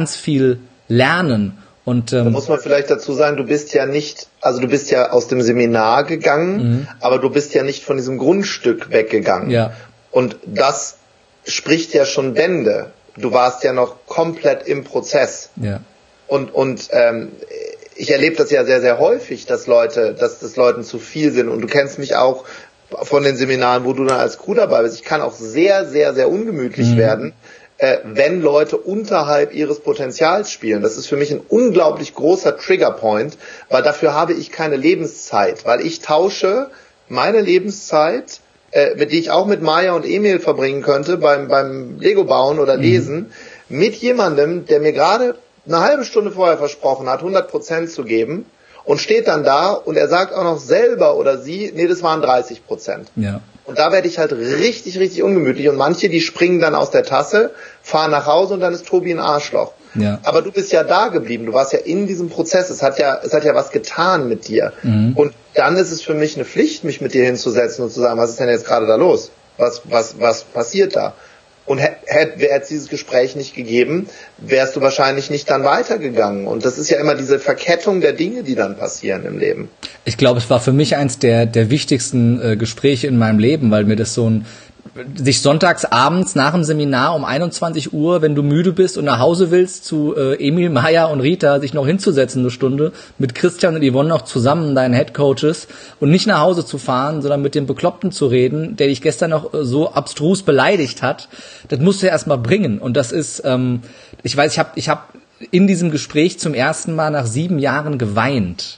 lernen. Und, da muss man vielleicht dazu sagen, du bist ja aus dem Seminar gegangen, aber du bist ja nicht von diesem Grundstück weggegangen. Ja. Und das spricht ja schon Bände. Du warst ja noch komplett im Prozess. Ja. Und ich erlebe das ja sehr, sehr häufig, dass das Leuten zu viel sind. Und du kennst mich auch von den Seminaren, wo du dann als Crew dabei bist. Ich kann auch sehr, sehr, sehr ungemütlich werden, wenn Leute unterhalb ihres Potenzials spielen. Das ist für mich ein unglaublich großer Triggerpoint, weil dafür habe ich keine Lebenszeit, weil ich tausche meine Lebenszeit, die ich auch mit Maya und Emil verbringen könnte beim Lego bauen oder lesen, mit jemandem, der mir gerade eine halbe Stunde vorher versprochen hat, 100% zu geben und steht dann da und er sagt auch noch selber oder sie, nee, das waren 30%. Ja. Und da werde ich halt richtig, richtig ungemütlich. Und manche, die springen dann aus der Tasse, fahren nach Hause und dann ist Tobi ein Arschloch. Ja. Aber du bist ja da geblieben. Du warst ja in diesem Prozess. Es hat ja was getan mit dir. Und dann ist es für mich eine Pflicht, mich mit dir hinzusetzen und zu sagen, was ist denn jetzt gerade da los? Was passiert da? Und hätte es dieses Gespräch nicht gegeben, wärst du wahrscheinlich nicht dann weitergegangen. Und das ist ja immer diese Verkettung der Dinge, die dann passieren im Leben. Ich glaube, es war für mich eins der wichtigsten Gespräche in meinem Leben, weil mir das sich sonntags abends nach dem Seminar um 21 Uhr, wenn du müde bist und nach Hause willst, zu Emil, Maya und Rita sich noch hinzusetzen eine Stunde, mit Christian und Yvonne noch zusammen, deinen Headcoaches, und nicht nach Hause zu fahren, sondern mit dem Bekloppten zu reden, der dich gestern noch so abstrus beleidigt hat, das musst du ja erstmal bringen. Und das ist, ich weiß, ich hab in diesem Gespräch zum ersten Mal nach 7 Jahren geweint.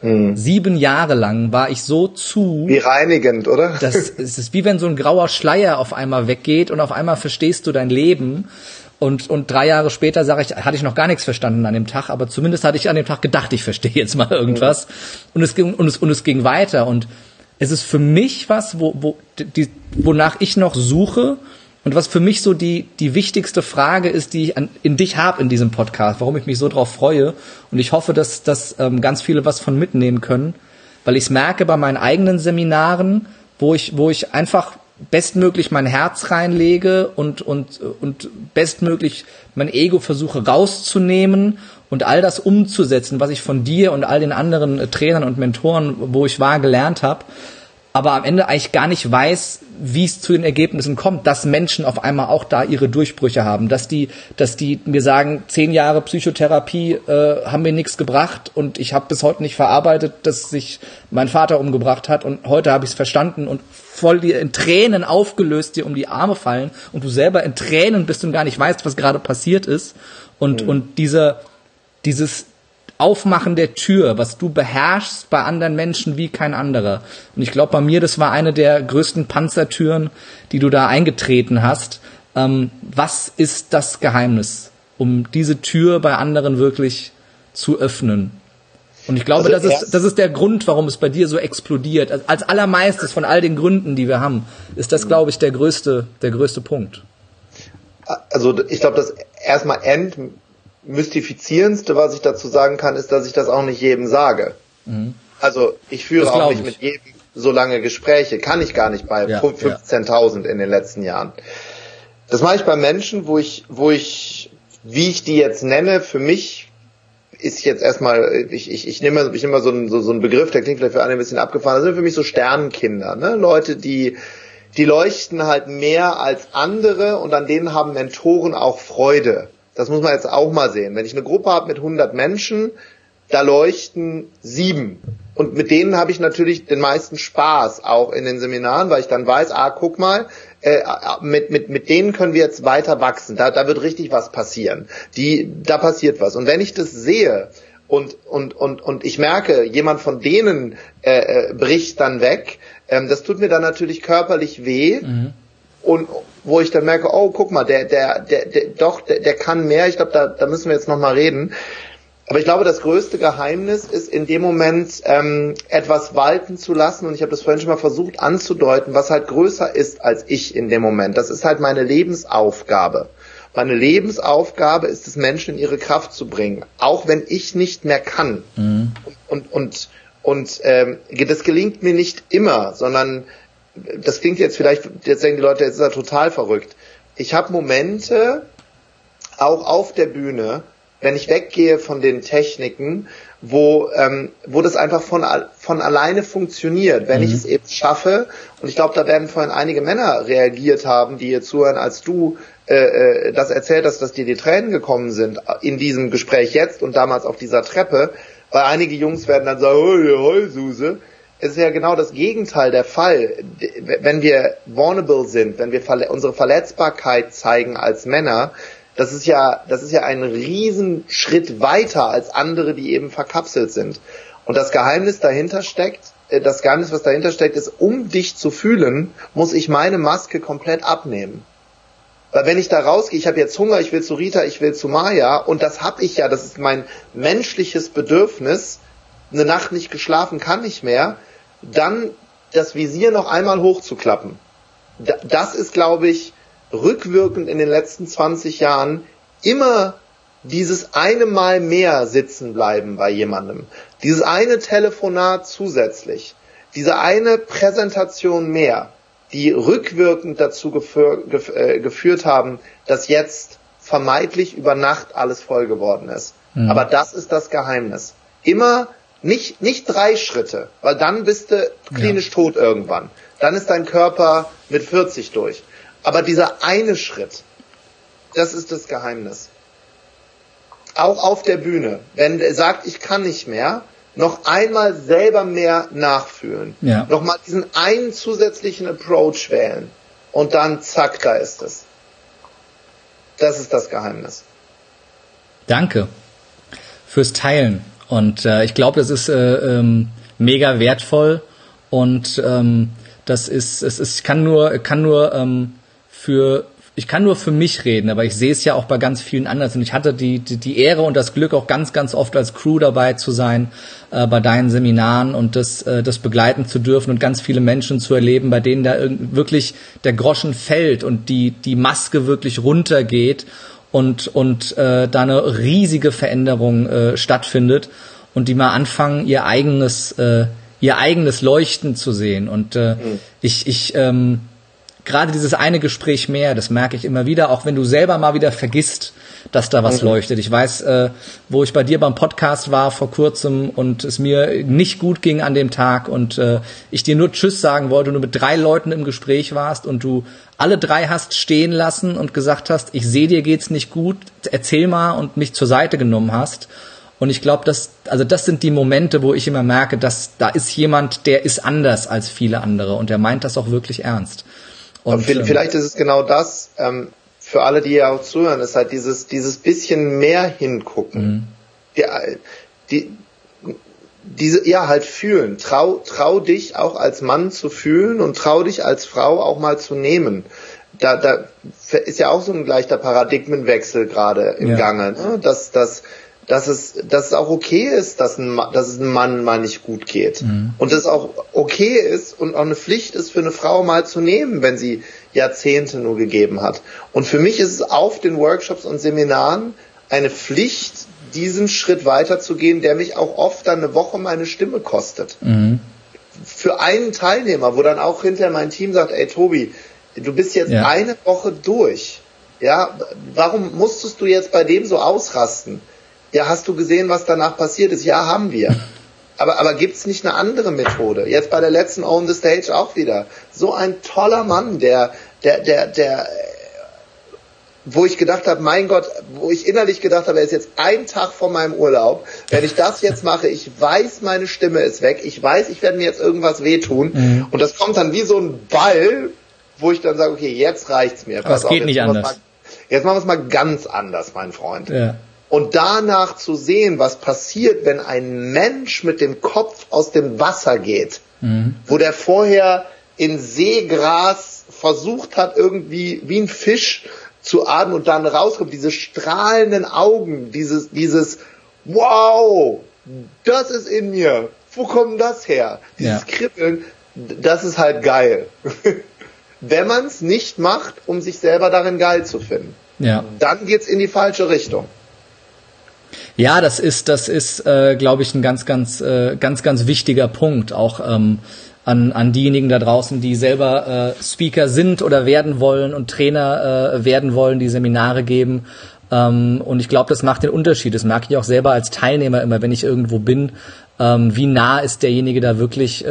7 Jahre lang war ich so zu... Wie reinigend, oder? Es ist wie wenn so ein grauer Schleier auf einmal weggeht und auf einmal verstehst du dein Leben. Und 3 Jahre später hatte ich noch gar nichts verstanden an dem Tag, aber zumindest hatte ich an dem Tag gedacht, ich verstehe jetzt mal irgendwas. Und es ging weiter. Und es ist für mich was, wonach ich noch suche. Und was für mich so die wichtigste Frage ist, die ich in dich habe in diesem Podcast, warum ich mich so drauf freue. Und ich hoffe, dass ganz viele was von mitnehmen können, weil ich es merke bei meinen eigenen Seminaren, wo ich einfach bestmöglich mein Herz reinlege und bestmöglich mein Ego versuche rauszunehmen und all das umzusetzen, was ich von dir und all den anderen Trainern und Mentoren, wo ich war, gelernt habe. Aber am Ende eigentlich gar nicht weiß, wie es zu den Ergebnissen kommt, dass Menschen auf einmal auch da ihre Durchbrüche haben, dass die mir sagen, 10 Jahre Psychotherapie haben mir nichts gebracht und ich habe bis heute nicht verarbeitet, dass sich mein Vater umgebracht hat und heute habe ich es verstanden und voll dir in Tränen aufgelöst dir um die Arme fallen und du selber in Tränen bist und gar nicht weißt, was gerade passiert ist und dieses Aufmachen der Tür, was du beherrschst bei anderen Menschen wie kein anderer. Und ich glaube, bei mir, das war eine der größten Panzertüren, die du da eingetreten hast. Was ist das Geheimnis, um diese Tür bei anderen wirklich zu öffnen? Und ich glaube, das ist der Grund, warum es bei dir so explodiert. Als allermeistes von all den Gründen, die wir haben, ist das, glaube ich, der größte Punkt. Also ich glaube, das erstmal Mystifizierendste, was ich dazu sagen kann, ist, dass ich das auch nicht jedem sage. Also ich führe auch nicht mit jedem so lange Gespräche, kann ich gar nicht bei 15.000 in den letzten Jahren. Das mache ich bei Menschen, wie ich die jetzt nenne, für mich ist jetzt erstmal, ich nehme mal so einen Begriff, der klingt vielleicht für alle ein bisschen abgefahren. Das sind für mich so Sternenkinder, ne? Leute, die leuchten halt mehr als andere und an denen haben Mentoren auch Freude. Das muss man jetzt auch mal sehen. Wenn ich eine Gruppe habe mit 100 Menschen, da leuchten 7. Und mit denen habe ich natürlich den meisten Spaß, auch in den Seminaren, weil ich dann weiß, guck mal, mit denen können wir jetzt weiter wachsen. Da wird richtig was passieren. Da passiert was. Und wenn ich das sehe und ich merke, jemand von denen bricht dann weg, das tut mir dann natürlich körperlich weh. Mhm. Und wo ich dann merke, oh, guck mal, der kann mehr. Ich glaube, da müssen wir jetzt noch mal reden. Aber ich glaube, das größte Geheimnis ist in dem Moment etwas walten zu lassen. Und ich habe das vorhin schon mal versucht anzudeuten, was halt größer ist als ich in dem Moment. Das ist halt meine Lebensaufgabe. Meine Lebensaufgabe ist es, Menschen in ihre Kraft zu bringen, auch wenn ich nicht mehr kann. Mhm. Und das gelingt mir nicht immer, sondern das klingt jetzt denken die Leute, jetzt ist er total verrückt. Ich habe Momente, auch auf der Bühne, wenn ich weggehe von den Techniken, wo das einfach von alleine funktioniert, wenn ich es eben schaffe. Und ich glaube, da werden vorhin einige Männer reagiert haben, die hier zuhören, als du das erzählt hast, dass dir die Tränen gekommen sind in diesem Gespräch jetzt und damals auf dieser Treppe, weil einige Jungs werden dann sagen, Heulsuse. Es ist ja genau das Gegenteil der Fall. Wenn wir vulnerable sind, wenn wir unsere Verletzbarkeit zeigen als Männer, das ist ja ein Riesenschritt weiter als andere, die eben verkapselt sind. Und das Geheimnis, was dahinter steckt, ist, um dich zu fühlen, muss ich meine Maske komplett abnehmen. Weil wenn ich da rausgehe, ich habe jetzt Hunger, ich will zu Rita, ich will zu Maya, und das habe ich ja, das ist mein menschliches Bedürfnis, eine Nacht nicht geschlafen, kann nicht mehr, dann das Visier noch einmal hochzuklappen. Das ist, glaube ich, rückwirkend in den letzten 20 Jahren immer dieses eine Mal mehr sitzen bleiben bei jemandem. Dieses eine Telefonat zusätzlich. Diese eine Präsentation mehr, die rückwirkend dazu geführt haben, dass jetzt vermeintlich über Nacht alles voll geworden ist. Mhm. Aber das ist das Geheimnis. Immer nicht 3 Schritte, weil dann bist du klinisch tot irgendwann. Dann ist dein Körper mit 40 durch. Aber dieser eine Schritt, das ist das Geheimnis. Auch auf der Bühne, wenn er sagt, ich kann nicht mehr, noch einmal selber mehr nachfühlen. Ja. Nochmal diesen einen zusätzlichen Approach wählen. Und dann zack, da ist es. Das ist das Geheimnis. Danke fürs Teilen. Und ich glaube, das ist mega wertvoll. Und ich kann nur für mich reden, aber ich sehe es ja auch bei ganz vielen anderen. Und ich hatte die Ehre und das Glück, auch ganz, ganz oft als Crew dabei zu sein bei deinen Seminaren und das begleiten zu dürfen und ganz viele Menschen zu erleben, bei denen da wirklich der Groschen fällt und die Maske wirklich runtergeht und da eine riesige Veränderung stattfindet und die mal anfangen, ihr eigenes Leuchten zu sehen. Und gerade dieses eine Gespräch mehr, das merke ich immer wieder, auch wenn du selber mal wieder vergisst, dass da was leuchtet. Ich weiß, wo ich bei dir beim Podcast war vor kurzem und es mir nicht gut ging an dem Tag und ich dir nur Tschüss sagen wollte und du mit 3 Leuten im Gespräch warst und du alle 3 hast stehen lassen und gesagt hast, ich sehe, dir geht's nicht gut, erzähl mal, und mich zur Seite genommen hast. Und ich glaube, das sind die Momente, wo ich immer merke, dass da ist jemand, der ist anders als viele andere und der meint das auch wirklich ernst. Und vielleicht ist es genau das, für alle, die ja auch zuhören, ist halt dieses bisschen mehr hingucken. Halt fühlen. Trau dich auch als Mann zu fühlen und trau dich als Frau auch mal zu nehmen. Da ist ja auch so ein leichter Paradigmenwechsel gerade im Gange, ne? Dass es auch okay ist, dass es einem Mann mal nicht gut geht. Mhm. Und dass es auch okay ist und auch eine Pflicht ist für eine Frau mal zu nehmen, wenn sie Jahrzehnte nur gegeben hat. Und für mich ist es auf den Workshops und Seminaren eine Pflicht, diesen Schritt weiterzugehen, der mich auch oft dann eine Woche meine Stimme kostet. Mhm. Für einen Teilnehmer, wo dann auch hinterher mein Team sagt, ey Tobi, du bist jetzt eine Woche durch. Ja, warum musstest du jetzt bei dem so ausrasten? Ja, hast du gesehen, was danach passiert ist? Ja, haben wir. Aber gibt's nicht eine andere Methode? Jetzt bei der letzten On the Stage auch wieder. So ein toller Mann, der wo ich gedacht habe, mein Gott, wo ich innerlich gedacht habe, er ist jetzt ein Tag vor meinem Urlaub. Wenn ich das jetzt mache, ich weiß, meine Stimme ist weg. Ich weiß, ich werde mir jetzt irgendwas wehtun. Mhm. Und das kommt dann wie so ein Ball, wo ich dann sage, okay, jetzt reicht's mir. Das geht nicht anders. Jetzt machen wir es mal ganz anders, mein Freund. Ja. Und danach zu sehen, was passiert, wenn ein Mensch mit dem Kopf aus dem Wasser geht, wo der vorher in Seegras versucht hat, irgendwie wie ein Fisch zu atmen und dann rauskommt, diese strahlenden Augen, dieses wow, das ist in mir, wo kommt das her? Dieses Kribbeln, das ist halt geil. Wenn man es nicht macht, um sich selber darin geil zu finden, dann geht's in die falsche Richtung. Ja, das ist, glaube ich, ein ganz wichtiger Punkt, auch an diejenigen da draußen, die selber Speaker sind oder werden wollen und Trainer werden wollen, die Seminare geben. Und ich glaube, das macht den Unterschied. Das merke ich auch selber als Teilnehmer immer, wenn ich irgendwo bin, wie nah ist derjenige da wirklich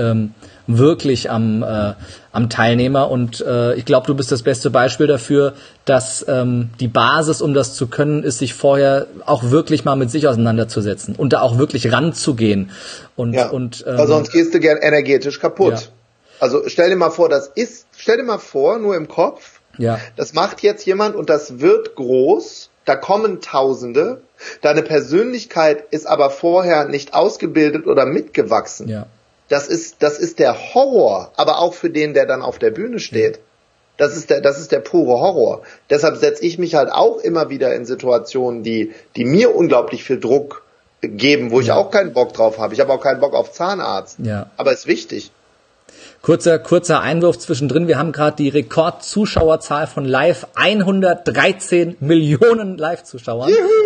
am Teilnehmer. Und ich glaube, du bist das beste Beispiel dafür, dass die Basis, um das zu können, ist, sich vorher auch wirklich mal mit sich auseinanderzusetzen und da auch wirklich ranzugehen. Weil sonst gehst du gern energetisch kaputt. Ja. Also stell dir mal vor, nur im Kopf, das macht jetzt jemand und das wird groß, da kommen Tausende, deine Persönlichkeit ist aber vorher nicht ausgebildet oder mitgewachsen. Ja. Das ist der Horror, aber auch für den, der dann auf der Bühne steht. Das ist der pure Horror. Deshalb setze ich mich halt auch immer wieder in Situationen, die mir unglaublich viel Druck geben, wo ich auch keinen Bock drauf habe. Ich habe auch keinen Bock auf Zahnarzt. Ja. Aber ist wichtig. Kurzer Einwurf zwischendrin. Wir haben gerade die Rekordzuschauerzahl von live, 113 Millionen Live-Zuschauer.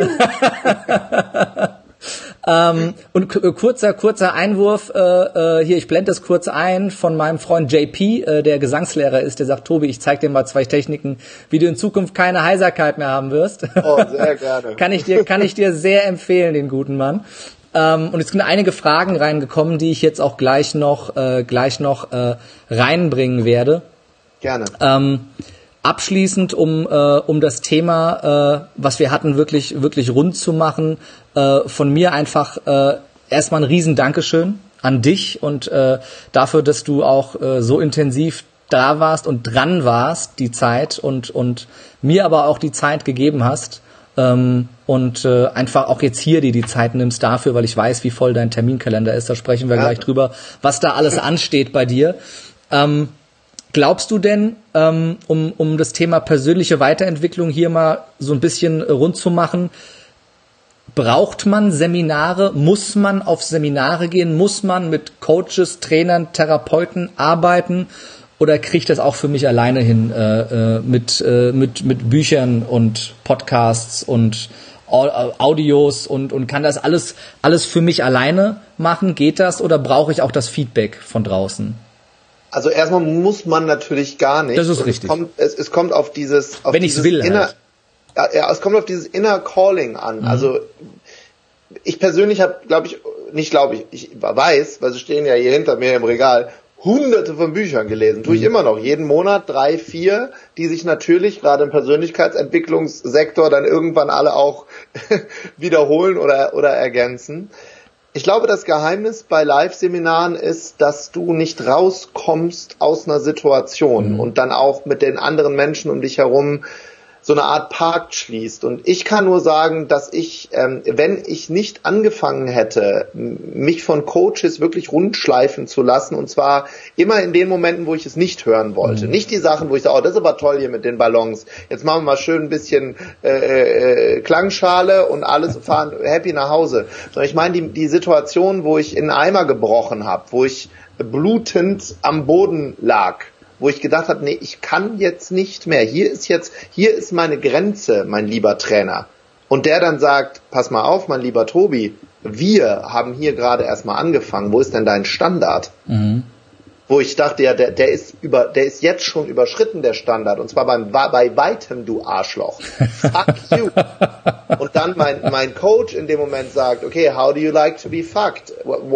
Und kurzer Einwurf, hier, ich blende das kurz ein von meinem Freund JP, der Gesangslehrer ist, der sagt, Tobi, ich zeig dir mal 2 Techniken, wie du in Zukunft keine Heiserkeit mehr haben wirst. Oh, sehr gerne. Kann ich dir sehr empfehlen, den guten Mann. Und es sind einige Fragen reingekommen, die ich jetzt auch gleich noch reinbringen werde. Gerne. Abschließend, um das Thema, was wir hatten, wirklich rund zu machen, von mir einfach erstmal ein riesen Dankeschön an dich und dafür, dass du auch so intensiv da warst und dran warst, die Zeit und mir aber auch die Zeit gegeben hast und einfach auch jetzt hier dir die Zeit nimmst dafür, weil ich weiß, wie voll dein Terminkalender ist. Da sprechen wir gleich drüber, was da alles ansteht bei dir. Glaubst du denn, um das Thema persönliche Weiterentwicklung hier mal so ein bisschen rund zu machen, braucht man Seminare? Muss man auf Seminare gehen? Muss man mit Coaches, Trainern, Therapeuten arbeiten? Oder kriege ich das auch für mich alleine hin mit Büchern und Podcasts und Audios und kann das alles für mich alleine machen? Geht das? Oder brauche ich auch das Feedback von draußen? Also erstmal muss man natürlich gar nicht. Das ist richtig. Es kommt auf dieses... Wenn ich es will halt. Ja, es kommt auf dieses Inner Calling an. Mhm. Also ich persönlich habe, ich weiß, weil sie stehen ja hier hinter mir im Regal, hunderte von Büchern gelesen. Tue ich immer noch. Jeden Monat 3, 4, die sich natürlich gerade im Persönlichkeitsentwicklungssektor dann irgendwann alle auch wiederholen oder ergänzen. Ich glaube, das Geheimnis bei Live-Seminaren ist, dass du nicht rauskommst aus einer Situation und dann auch mit den anderen Menschen um dich herum so eine Art Pakt schließt. Und ich kann nur sagen, dass ich, wenn ich nicht angefangen hätte, mich von Coaches wirklich rundschleifen zu lassen, und zwar immer in den Momenten, wo ich es nicht hören wollte. Nicht die Sachen, wo ich sage, oh, das ist aber toll hier mit den Ballons. Jetzt machen wir mal schön ein bisschen Klangschale und alles, fahren happy nach Hause. Sondern ich meine die Situation, wo ich in einen Eimer gebrochen habe, wo ich blutend am Boden lag, wo ich gedacht habe, nee, ich kann jetzt nicht mehr. Hier ist meine Grenze, mein lieber Trainer. Und der dann sagt, pass mal auf, mein lieber Tobi, wir haben hier gerade erstmal angefangen. Wo ist denn dein Standard? Mhm. wo ich dachte, ja, der ist jetzt schon überschritten, der Standard, und zwar bei weitem, du Arschloch. Fuck you. Und dann mein Coach in dem Moment sagt, okay, how do you like to be fucked?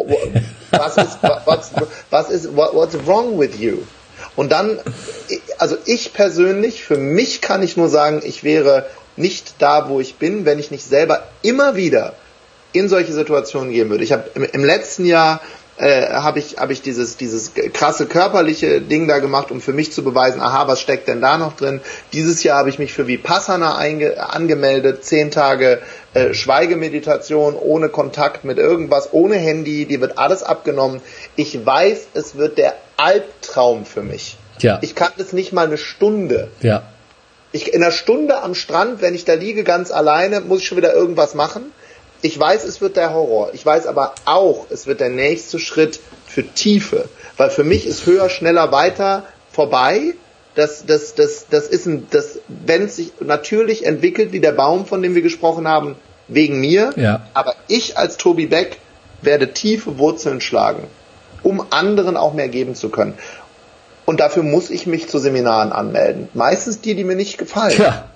What's wrong with you? Und dann, also ich persönlich, für mich kann ich nur sagen, ich wäre nicht da, wo ich bin, wenn ich nicht selber immer wieder in solche Situationen gehen würde. Ich habe im letzten Jahr habe ich dieses krasse körperliche Ding da gemacht, um für mich zu beweisen, aha, was steckt denn da noch drin? Dieses Jahr habe ich mich für Vipassana angemeldet, 10 Tage Schweigemeditation, ohne Kontakt mit irgendwas, ohne Handy, dir wird alles abgenommen. Ich weiß, es wird der Albtraum für mich. Ja. Ich kann es nicht mal eine Stunde. Ja. In einer Stunde am Strand, wenn ich da liege ganz alleine, muss ich schon wieder irgendwas machen. Ich weiß, es wird der Horror. Ich weiß aber auch, es wird der nächste Schritt für Tiefe. Weil für mich ist höher, schneller, weiter vorbei. Das ist wenn es sich natürlich entwickelt, wie der Baum, von dem wir gesprochen haben, wegen mir. Ja. Aber ich als Tobi Beck werde tiefe Wurzeln schlagen, um anderen auch mehr geben zu können. Und dafür muss ich mich zu Seminaren anmelden. Meistens die mir nicht gefallen. Ja.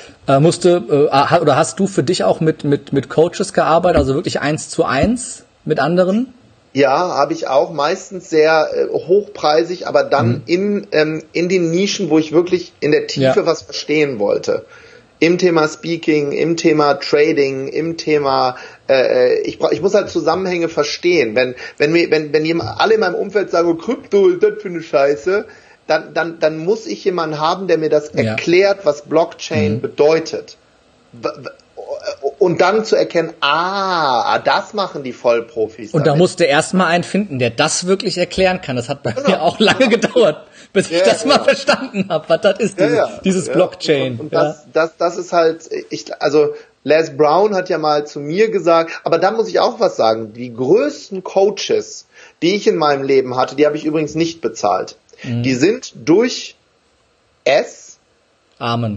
Hast du für dich auch mit Coaches gearbeitet, also wirklich 1:1 mit anderen? Ja, habe ich auch, meistens sehr hochpreisig, aber dann in den Nischen, wo ich wirklich in der Tiefe was verstehen wollte. Im Thema Speaking, im Thema Trading, im Thema ich muss halt Zusammenhänge verstehen. Wenn jemand, alle in meinem Umfeld sagen, oh, Krypto ist das für eine Scheiße, dann muss ich jemanden haben, der mir das erklärt, was Blockchain bedeutet. Und dann zu erkennen, das machen die Vollprofis. Und da musste erst mal einen finden, der das wirklich erklären kann. Das hat bei mir auch lange gedauert, bis ich das mal verstanden habe, was das ist, dieses Blockchain. Und das ist halt, also Les Brown hat ja mal zu mir gesagt, aber da muss ich auch was sagen, die größten Coaches, die ich in meinem Leben hatte, die habe ich übrigens nicht bezahlt. Die sind durch Amen.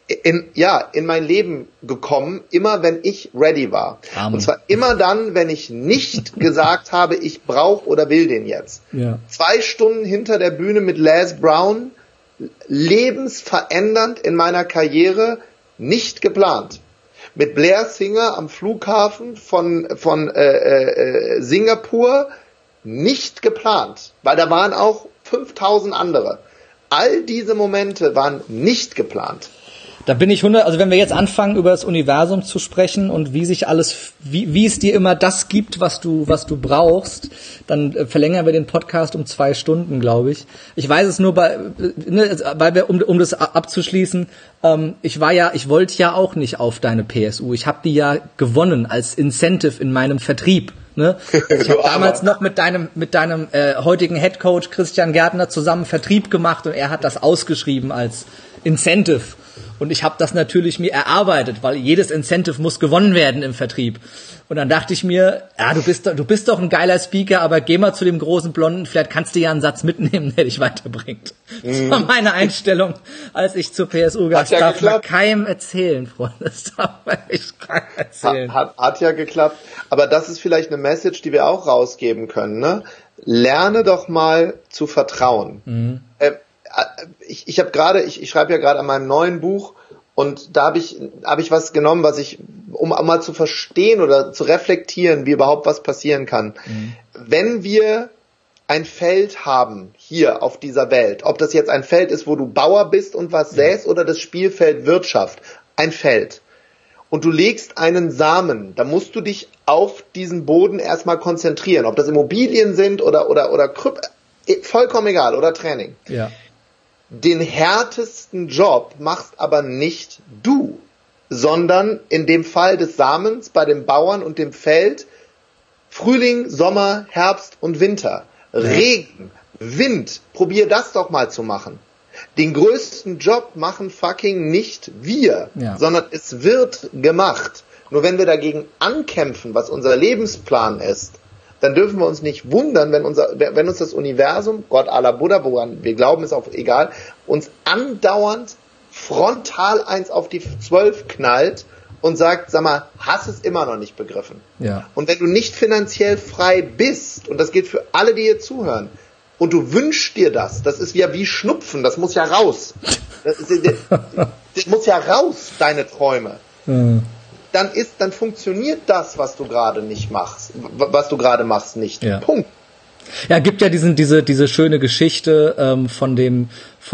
In mein Leben gekommen, immer wenn ich ready war. Amen. Und zwar immer dann, wenn ich nicht gesagt habe, ich brauche oder will den jetzt. Ja. 2 Stunden hinter der Bühne mit Les Brown, lebensverändernd in meiner Karriere, nicht geplant. Mit Blair Singer am Flughafen von Singapur, nicht geplant, weil da waren auch 5000 andere. All diese Momente waren nicht geplant. Da bin ich also wenn wir jetzt anfangen, über das Universum zu sprechen und wie sich alles, wie es dir immer das gibt, was du brauchst, dann verlängern wir den Podcast um 2 Stunden, glaube ich. Ich weiß es nur weil wir, um das abzuschließen, ich wollte ja auch nicht auf deine PSU. Ich habe die ja gewonnen als Incentive in meinem Vertrieb. Ne? Also ich habe damals noch mit deinem heutigen Headcoach Christian Gärtner zusammen Vertrieb gemacht und er hat das ausgeschrieben als Incentive. Und ich habe das natürlich mir erarbeitet, weil jedes Incentive muss gewonnen werden im Vertrieb. Und dann dachte ich mir, du bist doch ein geiler Speaker, aber geh mal zu dem großen Blonden, vielleicht kannst du ja einen Satz mitnehmen, der dich weiterbringt. Das war meine Einstellung, als ich zur PSU gab. Das darf man keinem erzählen, Freunde. Das darf man echt keinem erzählen. Hat ja geklappt. Aber das ist vielleicht eine Message, die wir auch rausgeben können. Ne? Lerne doch mal zu vertrauen. Ich schreibe ja gerade an meinem neuen Buch und da habe ich was genommen, um mal zu verstehen oder zu reflektieren, wie überhaupt was passieren kann. Wenn wir ein Feld haben hier auf dieser Welt, ob das jetzt ein Feld ist, wo du Bauer bist und was säst, oder das Spielfeld Wirtschaft, ein Feld. Und du legst einen Samen, da musst du dich auf diesen Boden erstmal konzentrieren, ob das Immobilien sind oder Krypto, vollkommen egal, oder Training. Ja. Den härtesten Job machst aber nicht du, sondern in dem Fall des Samens bei dem Bauern und dem Feld Frühling, Sommer, Herbst und Winter. Regen, Wind, probier das doch mal zu machen. Den größten Job machen fucking nicht wir, sondern es wird gemacht. Nur wenn wir dagegen ankämpfen, was unser Lebensplan ist, dann dürfen wir uns nicht wundern, wenn uns das Universum, Gott, Allah, Buddha, woran wir glauben, ist auch egal, uns andauernd frontal eins auf die 12 knallt und sagt, sag mal, hast es immer noch nicht begriffen. Ja. Und wenn du nicht finanziell frei bist, und das gilt für alle, die hier zuhören, und du wünschst dir das ist ja wie Schnupfen, das muss ja raus. Das muss ja raus, deine Träume. Dann funktioniert das, was du gerade machst, nicht. Ja. Punkt. Ja, gibt ja diese schöne Geschichte von dem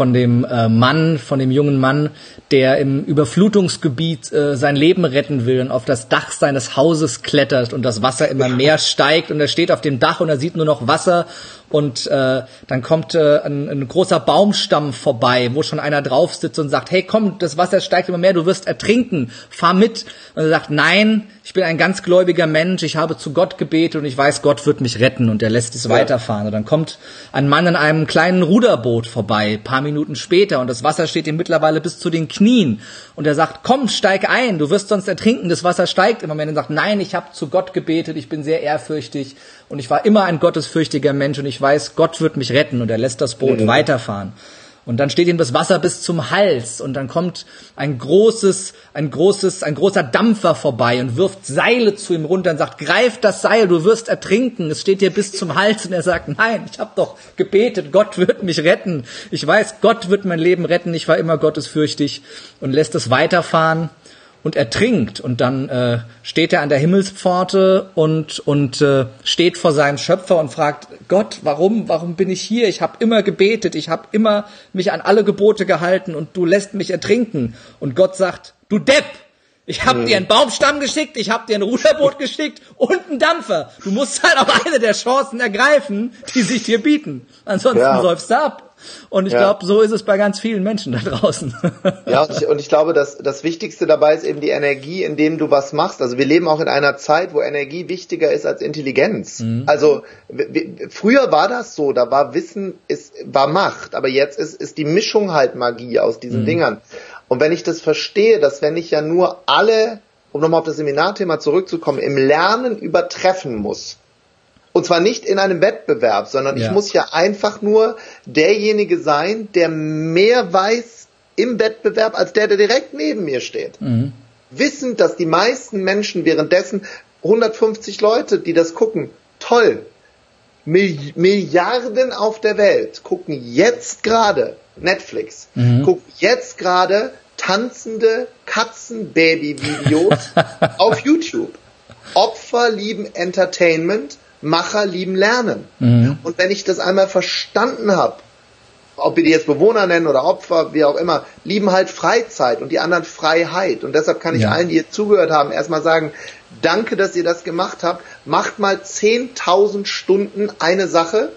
jungen Mann, der im Überflutungsgebiet sein Leben retten will und auf das Dach seines Hauses klettert und das Wasser immer mehr steigt und er steht auf dem Dach und er sieht nur noch Wasser und dann kommt ein großer Baumstamm vorbei, wo schon einer drauf sitzt und sagt, hey komm, das Wasser steigt immer mehr, du wirst ertrinken, fahr mit. Und er sagt, nein, ich bin ein ganz gläubiger Mensch, ich habe zu Gott gebetet und ich weiß, Gott wird mich retten, und er lässt es weiterfahren. Und dann kommt ein Mann in einem kleinen Ruderboot vorbei, ein paar Minuten später, und das Wasser steht ihm mittlerweile bis zu den Knien. Und er sagt, komm, steig ein, du wirst sonst ertrinken, das Wasser steigt immer mehr. Und er sagt, nein, ich habe zu Gott gebetet, ich bin sehr ehrfürchtig und ich war immer ein gottesfürchtiger Mensch und ich weiß, Gott wird mich retten, und er lässt das Boot weiterfahren. Und dann steht ihm das Wasser bis zum Hals und dann kommt ein großer Dampfer vorbei und wirft Seile zu ihm runter und sagt, greif das Seil, du wirst ertrinken, es steht dir bis zum Hals. Und er sagt, nein, ich habe doch gebetet, Gott wird mich retten. Ich weiß, Gott wird mein Leben retten, ich war immer gottesfürchtig, und lässt es weiterfahren und ertrinkt. Und dann steht er an der Himmelspforte und steht vor seinem Schöpfer und fragt, Gott, warum bin ich hier? Ich habe immer gebetet, ich habe immer mich an alle Gebote gehalten und du lässt mich ertrinken. Und Gott sagt, du Depp, ich habe dir einen Baumstamm geschickt, ich habe dir ein Ruderboot geschickt und einen Dampfer. Du musst halt auch eine der Chancen ergreifen, die sich dir bieten. Ansonsten säufst du ab. Und ich glaube, so ist es bei ganz vielen Menschen da draußen. Ja, und ich glaube, dass das Wichtigste dabei ist eben die Energie, indem du was machst. Also wir leben auch in einer Zeit, wo Energie wichtiger ist als Intelligenz. Also früher war das so, da war Wissen, war Macht, aber jetzt ist die Mischung halt Magie aus diesen Dingern. Und wenn ich das verstehe, dass wenn ich ja nur alle, um nochmal auf das Seminarthema zurückzukommen, im Lernen übertreffen muss, und zwar nicht in einem Wettbewerb, sondern ich muss ja einfach nur derjenige sein, der mehr weiß im Wettbewerb als der direkt neben mir steht. Wissend, dass die meisten Menschen währenddessen 150 Leute, die das gucken, toll, Milliarden auf der Welt gucken jetzt gerade Netflix, gucken jetzt gerade tanzende Katzenbaby-Videos auf YouTube. Opfer lieben Entertainment, Macher lieben Lernen. Und wenn ich das einmal verstanden habe, ob wir die jetzt Bewohner nennen oder Opfer, wie auch immer, lieben halt Freizeit und die anderen Freiheit. Und deshalb kann ich allen, die jetzt zugehört haben, erstmal sagen, danke, dass ihr das gemacht habt. Macht mal 10.000 Stunden eine Sache.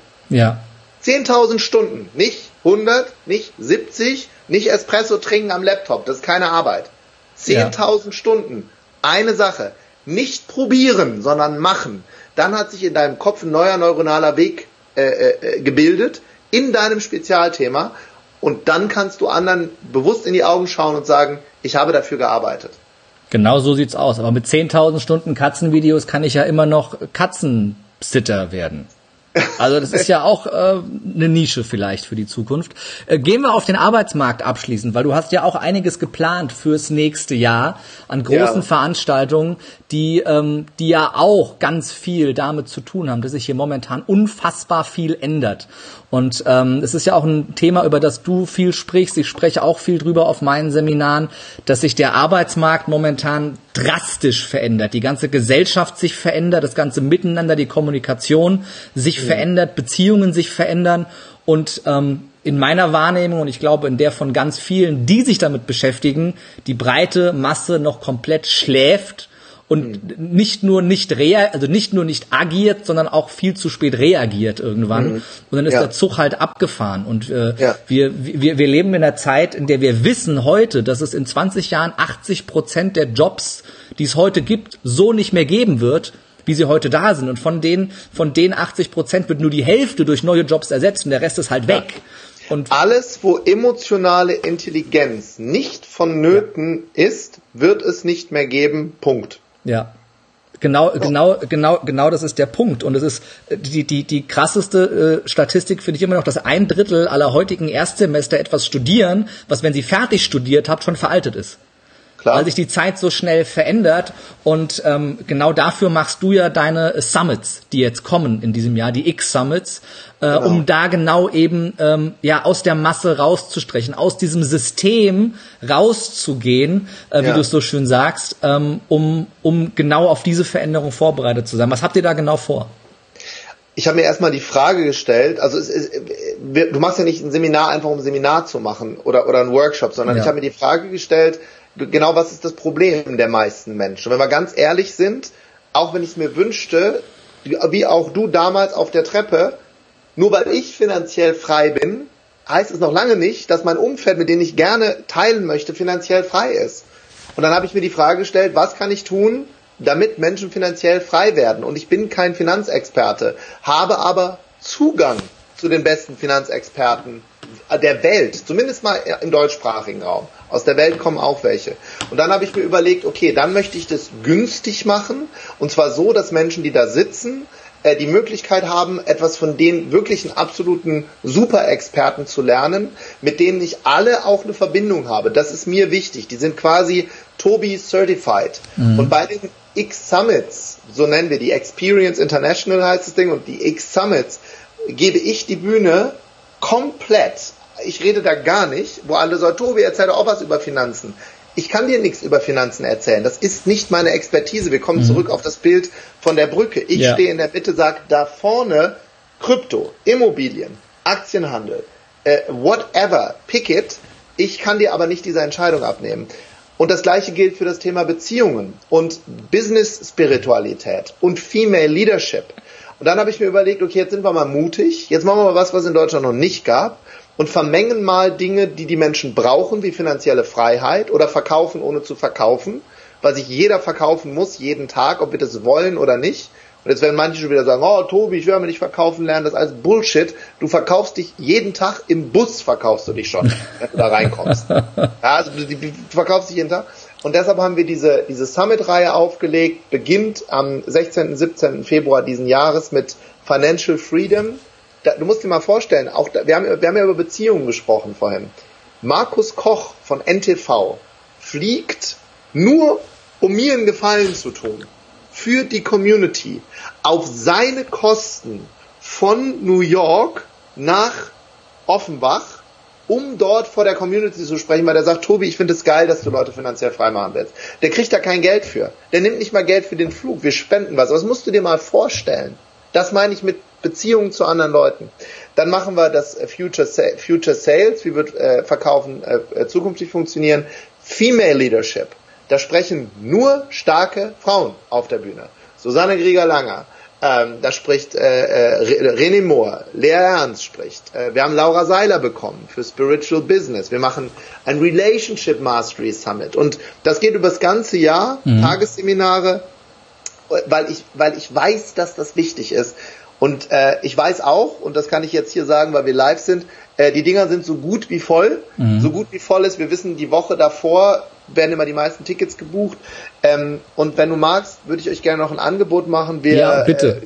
10.000 Stunden. Nicht 100, nicht 70, nicht Espresso trinken am Laptop. Das ist keine Arbeit. 10.000 Stunden. Eine Sache. Nicht probieren, sondern machen. Dann hat sich in deinem Kopf ein neuer neuronaler Weg gebildet in deinem Spezialthema, und dann kannst du anderen bewusst in die Augen schauen und sagen, ich habe dafür gearbeitet. Genau so sieht's aus. Aber mit 10.000 Stunden Katzenvideos kann ich ja immer noch Katzensitter werden. Also das ist ja auch eine Nische vielleicht für die Zukunft. Gehen wir auf den Arbeitsmarkt abschließend, weil du hast ja auch einiges geplant fürs nächste Jahr an großen Veranstaltungen, die ja auch ganz viel damit zu tun haben, dass sich hier momentan unfassbar viel ändert. Und es ist ja auch ein Thema, über das du viel sprichst. Ich spreche auch viel drüber auf meinen Seminaren, dass sich der Arbeitsmarkt momentan drastisch verändert. Die ganze Gesellschaft sich verändert, das ganze Miteinander, die Kommunikation sich verändert, Beziehungen sich verändern. Und in meiner Wahrnehmung, und ich glaube in der von ganz vielen, die sich damit beschäftigen, die breite Masse noch komplett schläft und nicht nur nicht agiert, sondern auch viel zu spät reagiert irgendwann. Und dann ist der Zug halt abgefahren. Und wir leben in einer Zeit, in der wir wissen heute, dass es in 20 Jahren 80% der Jobs, die es heute gibt, so nicht mehr geben wird, wie sie heute da sind. Und von den 80% wird nur die Hälfte durch neue Jobs ersetzt und der Rest ist halt weg. Und alles, wo emotionale Intelligenz nicht vonnöten ist, wird es nicht mehr geben. Punkt. Ja, genau, das ist der Punkt. Und es ist die krasseste Statistik, finde ich immer noch, dass 1/3 aller heutigen Erstsemester etwas studieren, was, wenn sie fertig studiert habt, schon veraltet ist. Klar. Weil sich die Zeit so schnell verändert und genau dafür machst du ja deine Summits, die jetzt kommen in diesem Jahr, die X-Summits, genau. Um da genau eben aus der Masse rauszustrechen, aus diesem System rauszugehen, wie du es so schön sagst, um genau auf diese Veränderung vorbereitet zu sein. Was habt ihr da genau vor? Ich habe mir erstmal die Frage gestellt, also du machst ja nicht ein Seminar einfach, um ein Seminar zu machen oder einen Workshop, sondern ich habe mir die Frage gestellt, genau was ist das Problem der meisten Menschen? Und wenn wir ganz ehrlich sind, auch wenn ich es mir wünschte, wie auch du damals auf der Treppe, nur weil ich finanziell frei bin, heißt es noch lange nicht, dass mein Umfeld, mit dem ich gerne teilen möchte, finanziell frei ist. Und dann habe ich mir die Frage gestellt, was kann ich tun, damit Menschen finanziell frei werden? Und ich bin kein Finanzexperte, habe aber Zugang zu den besten Finanzexperten der Welt, zumindest mal im deutschsprachigen Raum. Aus der Welt kommen auch welche. Und dann habe ich mir überlegt, okay, dann möchte ich das günstig machen, und zwar so, dass Menschen, die da sitzen, die Möglichkeit haben, etwas von den wirklichen absoluten Super-Experten zu lernen, mit denen ich alle auch eine Verbindung habe. Das ist mir wichtig. Die sind quasi Tobi Certified. Und bei den X-Summits, so nennen wir die, Experience International heißt das Ding, und die X-Summits, gebe ich die Bühne komplett. Ich rede da gar nicht, wo alle sagen, Tobi, erzähl doch auch was über Finanzen. Ich kann dir nichts über Finanzen erzählen. Das ist nicht meine Expertise. Wir kommen zurück auf das Bild von der Brücke. Ich stehe in der Mitte, sage da vorne Krypto, Immobilien, Aktienhandel, whatever, pick it. Ich kann dir aber nicht diese Entscheidung abnehmen. Und das Gleiche gilt für das Thema Beziehungen und Business-Spiritualität und Female Leadership. Und dann habe ich mir überlegt, okay, jetzt sind wir mal mutig. Jetzt machen wir mal was es in Deutschland noch nicht gab. Und vermengen mal Dinge, die die Menschen brauchen, wie finanzielle Freiheit oder verkaufen, ohne zu verkaufen, weil sich jeder verkaufen muss, jeden Tag, ob wir das wollen oder nicht. Und jetzt werden manche schon wieder sagen, oh Tobi, ich will aber nicht verkaufen lernen, das ist alles Bullshit. Du verkaufst dich jeden Tag, im Bus verkaufst du dich schon, wenn du da reinkommst. Ja, also du verkaufst dich jeden Tag. Und deshalb haben wir diese Summit-Reihe aufgelegt, beginnt am 16. 17. Februar diesen Jahres mit Financial Freedom. Du musst dir mal vorstellen, wir haben ja über Beziehungen gesprochen vorhin. Markus Koch von NTV fliegt nur, um mir einen Gefallen zu tun, für die Community, auf seine Kosten von New York nach Offenbach, um dort vor der Community zu sprechen, weil der sagt, Tobi, ich finde es geil, dass du Leute finanziell frei machen willst. Der kriegt da kein Geld für. Der nimmt nicht mal Geld für den Flug. Wir spenden was. Aber das musst du dir mal vorstellen. Das meine ich mit Beziehungen zu anderen Leuten. Dann machen wir das Future Sales, wie wird Verkaufen zukünftig funktionieren. Female Leadership. Da sprechen nur starke Frauen auf der Bühne. Susanne Grieger-Langer, da spricht René Mohr, Lea Ernst spricht. Wir haben Laura Seiler bekommen für Spiritual Business. Wir machen ein Relationship Mastery Summit. Und das geht über das ganze Jahr, Tagesseminare, weil ich weiß, dass das wichtig ist. Und ich weiß auch, und das kann ich jetzt hier sagen, weil wir live sind, die Dinger sind so gut wie voll. So gut wie voll ist, wir wissen, die Woche davor werden immer die meisten Tickets gebucht. Und wenn du magst, würde ich euch gerne noch ein Angebot machen. Ja, bitte.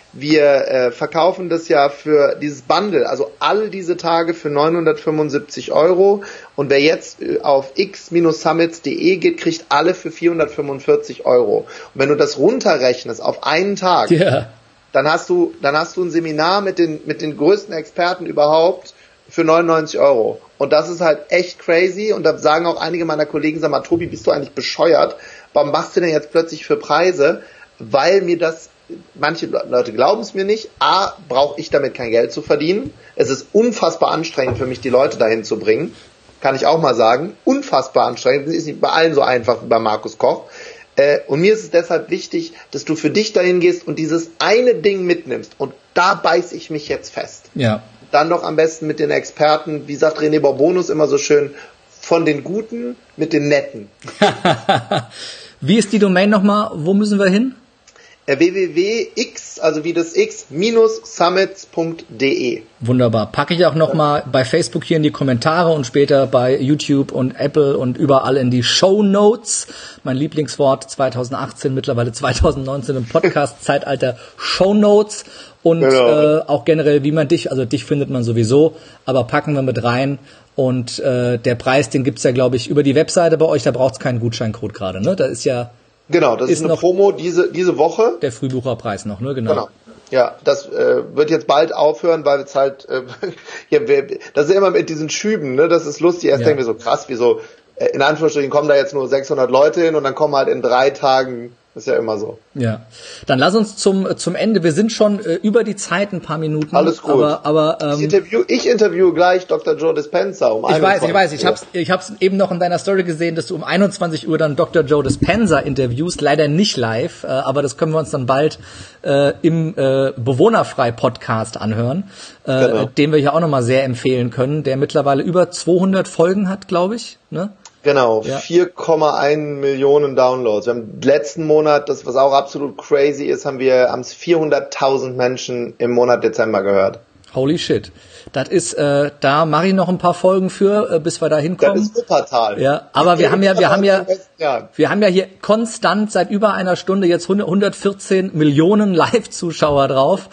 Wir verkaufen das ja für dieses Bundle, also all diese Tage für 975 €. Und wer jetzt auf x-summits.de geht, kriegt alle für 445 €. Und wenn du das runterrechnest auf einen Tag, dann hast du ein Seminar mit den größten Experten überhaupt für 99 €. Und das ist halt echt crazy. Und da sagen auch einige meiner Kollegen, sag mal, Tobi, bist du eigentlich bescheuert? Warum machst du denn jetzt plötzlich für Preise? Weil mir das, manche Leute glauben es mir nicht. A, brauche ich damit kein Geld zu verdienen. Es ist unfassbar anstrengend für mich, die Leute dahin zu bringen. Kann ich auch mal sagen. Unfassbar anstrengend. Das ist nicht bei allen so einfach wie bei Markus Koch. Und mir ist es deshalb wichtig, dass du für dich dahin gehst und dieses eine Ding mitnimmst. Und da beiß ich mich jetzt fest. Ja. Dann noch am besten mit den Experten, wie sagt René Bourbonus immer so schön, von den Guten mit den Netten. Wie ist die Domain nochmal? Wo müssen wir hin? www.x, also wie das X, -summits.de. Wunderbar. Packe ich auch nochmal bei Facebook hier in die Kommentare und später bei YouTube und Apple und überall in die Shownotes. Mein Lieblingswort 2018, mittlerweile 2019 im Podcast-Zeitalter, Shownotes. Und auch generell, wie man dich findet man sowieso, aber packen wir mit rein. Und der Preis, den gibt's ja, glaube ich, über die Webseite bei euch, da braucht's keinen Gutscheincode gerade, ne? Da ist ja... Genau, das ist eine Promo diese Woche. Der Frühbucherpreis noch, ne? Genau. Ja, das wird jetzt bald aufhören, weil es halt, das ist immer mit diesen Schüben, ne? Das ist lustig. Erst denken wir so, krass, wieso, in Anführungsstrichen kommen da jetzt nur 600 Leute hin und dann kommen halt in 3 Tagen, das ist ja immer so. Ja, dann lass uns zum Ende, wir sind schon über die Zeit ein paar Minuten. Alles gut. Aber ich interviewe gleich Dr. Joe Dispenza um 21 Uhr. Ich hab's eben noch in deiner Story gesehen, dass du um 21 Uhr dann Dr. Joe Dispenza interviewst, leider nicht live, aber das können wir uns dann bald im Bewohnerfrei-Podcast anhören, den wir ja auch nochmal sehr empfehlen können, der mittlerweile über 200 Folgen hat, glaube ich, ne? Genau, 4,1 Millionen Downloads. Wir haben letzten Monat, das was auch absolut crazy ist, haben es 400.000 Menschen im Monat Dezember gehört. Holy shit. Das ist, da mache ich noch ein paar Folgen für, bis wir da hinkommen. Das ist Wuppertal. Ja, aber wir haben ja hier konstant seit über einer Stunde jetzt 114 Millionen Live-Zuschauer drauf.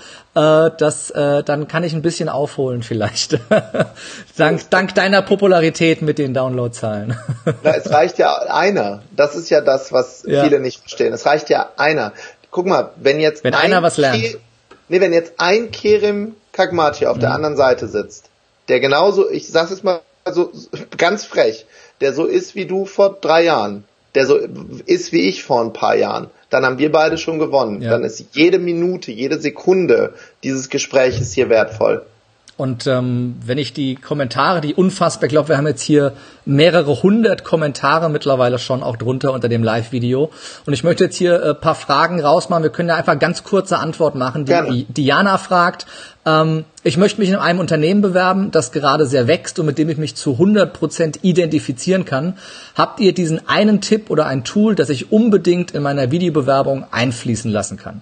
Dann kann ich ein bisschen aufholen vielleicht. dank deiner Popularität mit den Downloadzahlen. Na, es reicht ja einer. Das ist ja das, was viele nicht verstehen. Es reicht ja einer. Guck mal, wenn einer was lernt. Wenn jetzt ein Kerim Kakmachi auf der anderen Seite sitzt, der genauso, ich sag's jetzt mal so ganz frech, der so ist wie du vor 3 Jahren, der so ist wie ich vor ein paar Jahren, dann haben wir beide schon gewonnen. Ja. Dann ist jede Minute, jede Sekunde dieses Gespräches hier wertvoll. Und wenn ich die Kommentare, die unfassbar, ich glaube, wir haben jetzt hier mehrere 100 Kommentare mittlerweile schon auch drunter unter dem Live-Video. Und ich möchte jetzt hier ein paar Fragen rausmachen. Wir können da einfach ganz kurze Antwort machen. Diana fragt, ich möchte mich in einem Unternehmen bewerben, das gerade sehr wächst und mit dem ich mich zu 100% identifizieren kann. Habt ihr diesen einen Tipp oder ein Tool, das ich unbedingt in meiner Videobewerbung einfließen lassen kann?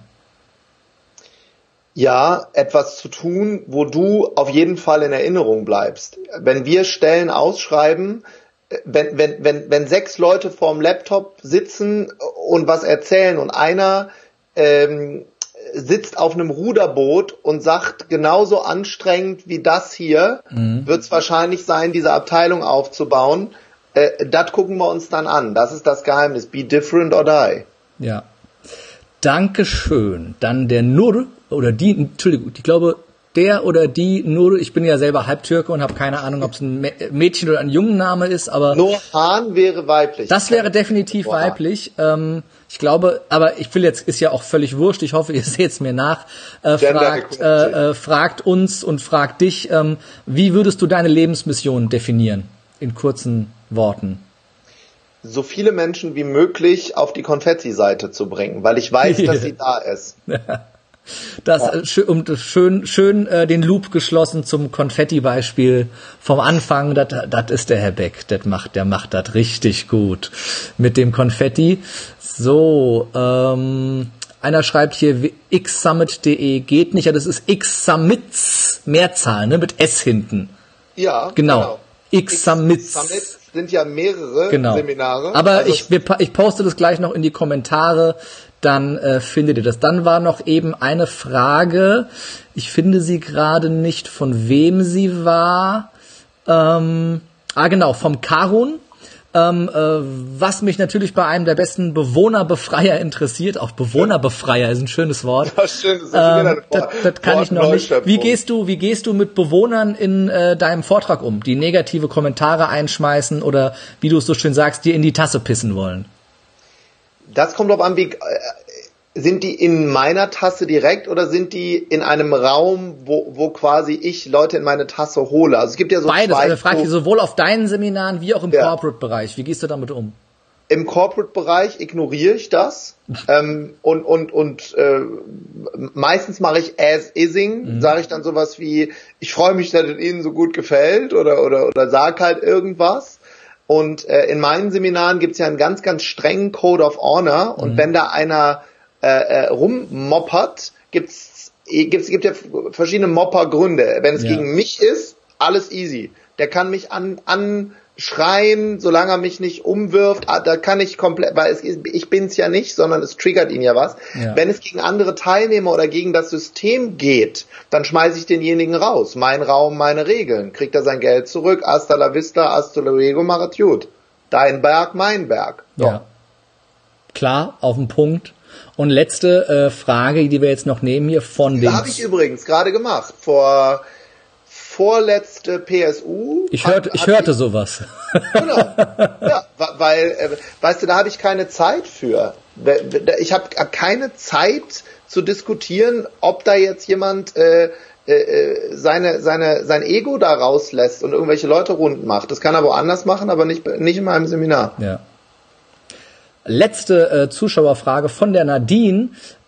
Ja, etwas zu tun, wo du auf jeden Fall in Erinnerung bleibst. Wenn wir Stellen ausschreiben, wenn 6 Leute vorm Laptop sitzen und was erzählen und einer sitzt auf einem Ruderboot und sagt, genauso anstrengend wie das hier, wird es wahrscheinlich sein, diese Abteilung aufzubauen. Das gucken wir uns dann an. Das ist das Geheimnis. Be different or die. Ja. Dankeschön. Dann der Nur oder die, Entschuldigung, ich glaube, der oder die Nur, ich bin ja selber Halbtürke und habe keine Ahnung, ob es ein Mädchen oder ein Jungenname ist, aber... Nurhan wäre weiblich. Das wäre definitiv weiblich. Ich glaube, aber ich will jetzt, ist ja auch völlig wurscht, ich hoffe, ihr seht es mir nach, fragt uns und fragt dich, wie würdest du deine Lebensmission definieren? In kurzen Worten. So viele Menschen wie möglich auf die Konfetti-Seite zu bringen, weil ich weiß, dass sie da ist. Schön den Loop geschlossen zum Konfetti-Beispiel vom Anfang. Das ist der Herr Beck. Der macht das richtig gut mit dem Konfetti. So, einer schreibt hier xsummit.de geht nicht. Ja, das ist xsummits Mehrzahl, ne, mit S hinten. Ja, genau. xsummits. Sind ja mehrere Seminare. Aber also ich poste das gleich noch in die Kommentare, dann findet ihr das. Dann war noch eben eine Frage, ich finde sie gerade nicht, von wem sie war. Genau, vom Karun. Was mich natürlich bei einem der besten Bewohnerbefreier interessiert, auch Bewohnerbefreier ist ein schönes Wort. Ja, schön, das kann ich noch nicht. Wie gehst du mit Bewohnern in deinem Vortrag um, die negative Kommentare einschmeißen oder, wie du es so schön sagst, dir in die Tasse pissen wollen? Das kommt drauf an, sind die in meiner Tasse direkt oder sind die in einem Raum, wo quasi ich Leute in meine Tasse hole? Also es gibt ja so beides, also frage ich sowohl auf deinen Seminaren wie auch im Corporate-Bereich. Wie gehst du damit um? Im Corporate-Bereich ignoriere ich das meistens mache ich as-ising, sage ich dann sowas wie, ich freue mich, dass es Ihnen so gut gefällt oder sag halt irgendwas. Und in meinen Seminaren gibt's ja einen ganz, ganz strengen Code of Honor und wenn da einer rummoppert, gibt ja verschiedene Moppergründe. Wenn es gegen mich ist, alles easy. Der kann mich anschreien, solange er mich nicht umwirft, da kann ich komplett, weil ich bin's ja nicht, sondern es triggert ihn ja was. Ja. Wenn es gegen andere Teilnehmer oder gegen das System geht, dann schmeiße ich denjenigen raus. Mein Raum, meine Regeln. Kriegt er sein Geld zurück, hasta la vista, hasta luego, machet gut. Dein Berg, mein Berg. So. Ja. Klar, auf den Punkt. Und letzte Frage, die wir jetzt noch nehmen hier von dem... Das habe ich übrigens gerade gemacht, vorletzte PSU. Ich hörte sowas. Genau. Ja, weil, weißt du, da habe ich keine Zeit für. Ich habe keine Zeit zu diskutieren, ob da jetzt jemand sein Ego da rauslässt und irgendwelche Leute rund macht. Das kann er woanders machen, aber nicht in meinem Seminar. Ja. Letzte Zuschauerfrage von der Nadine,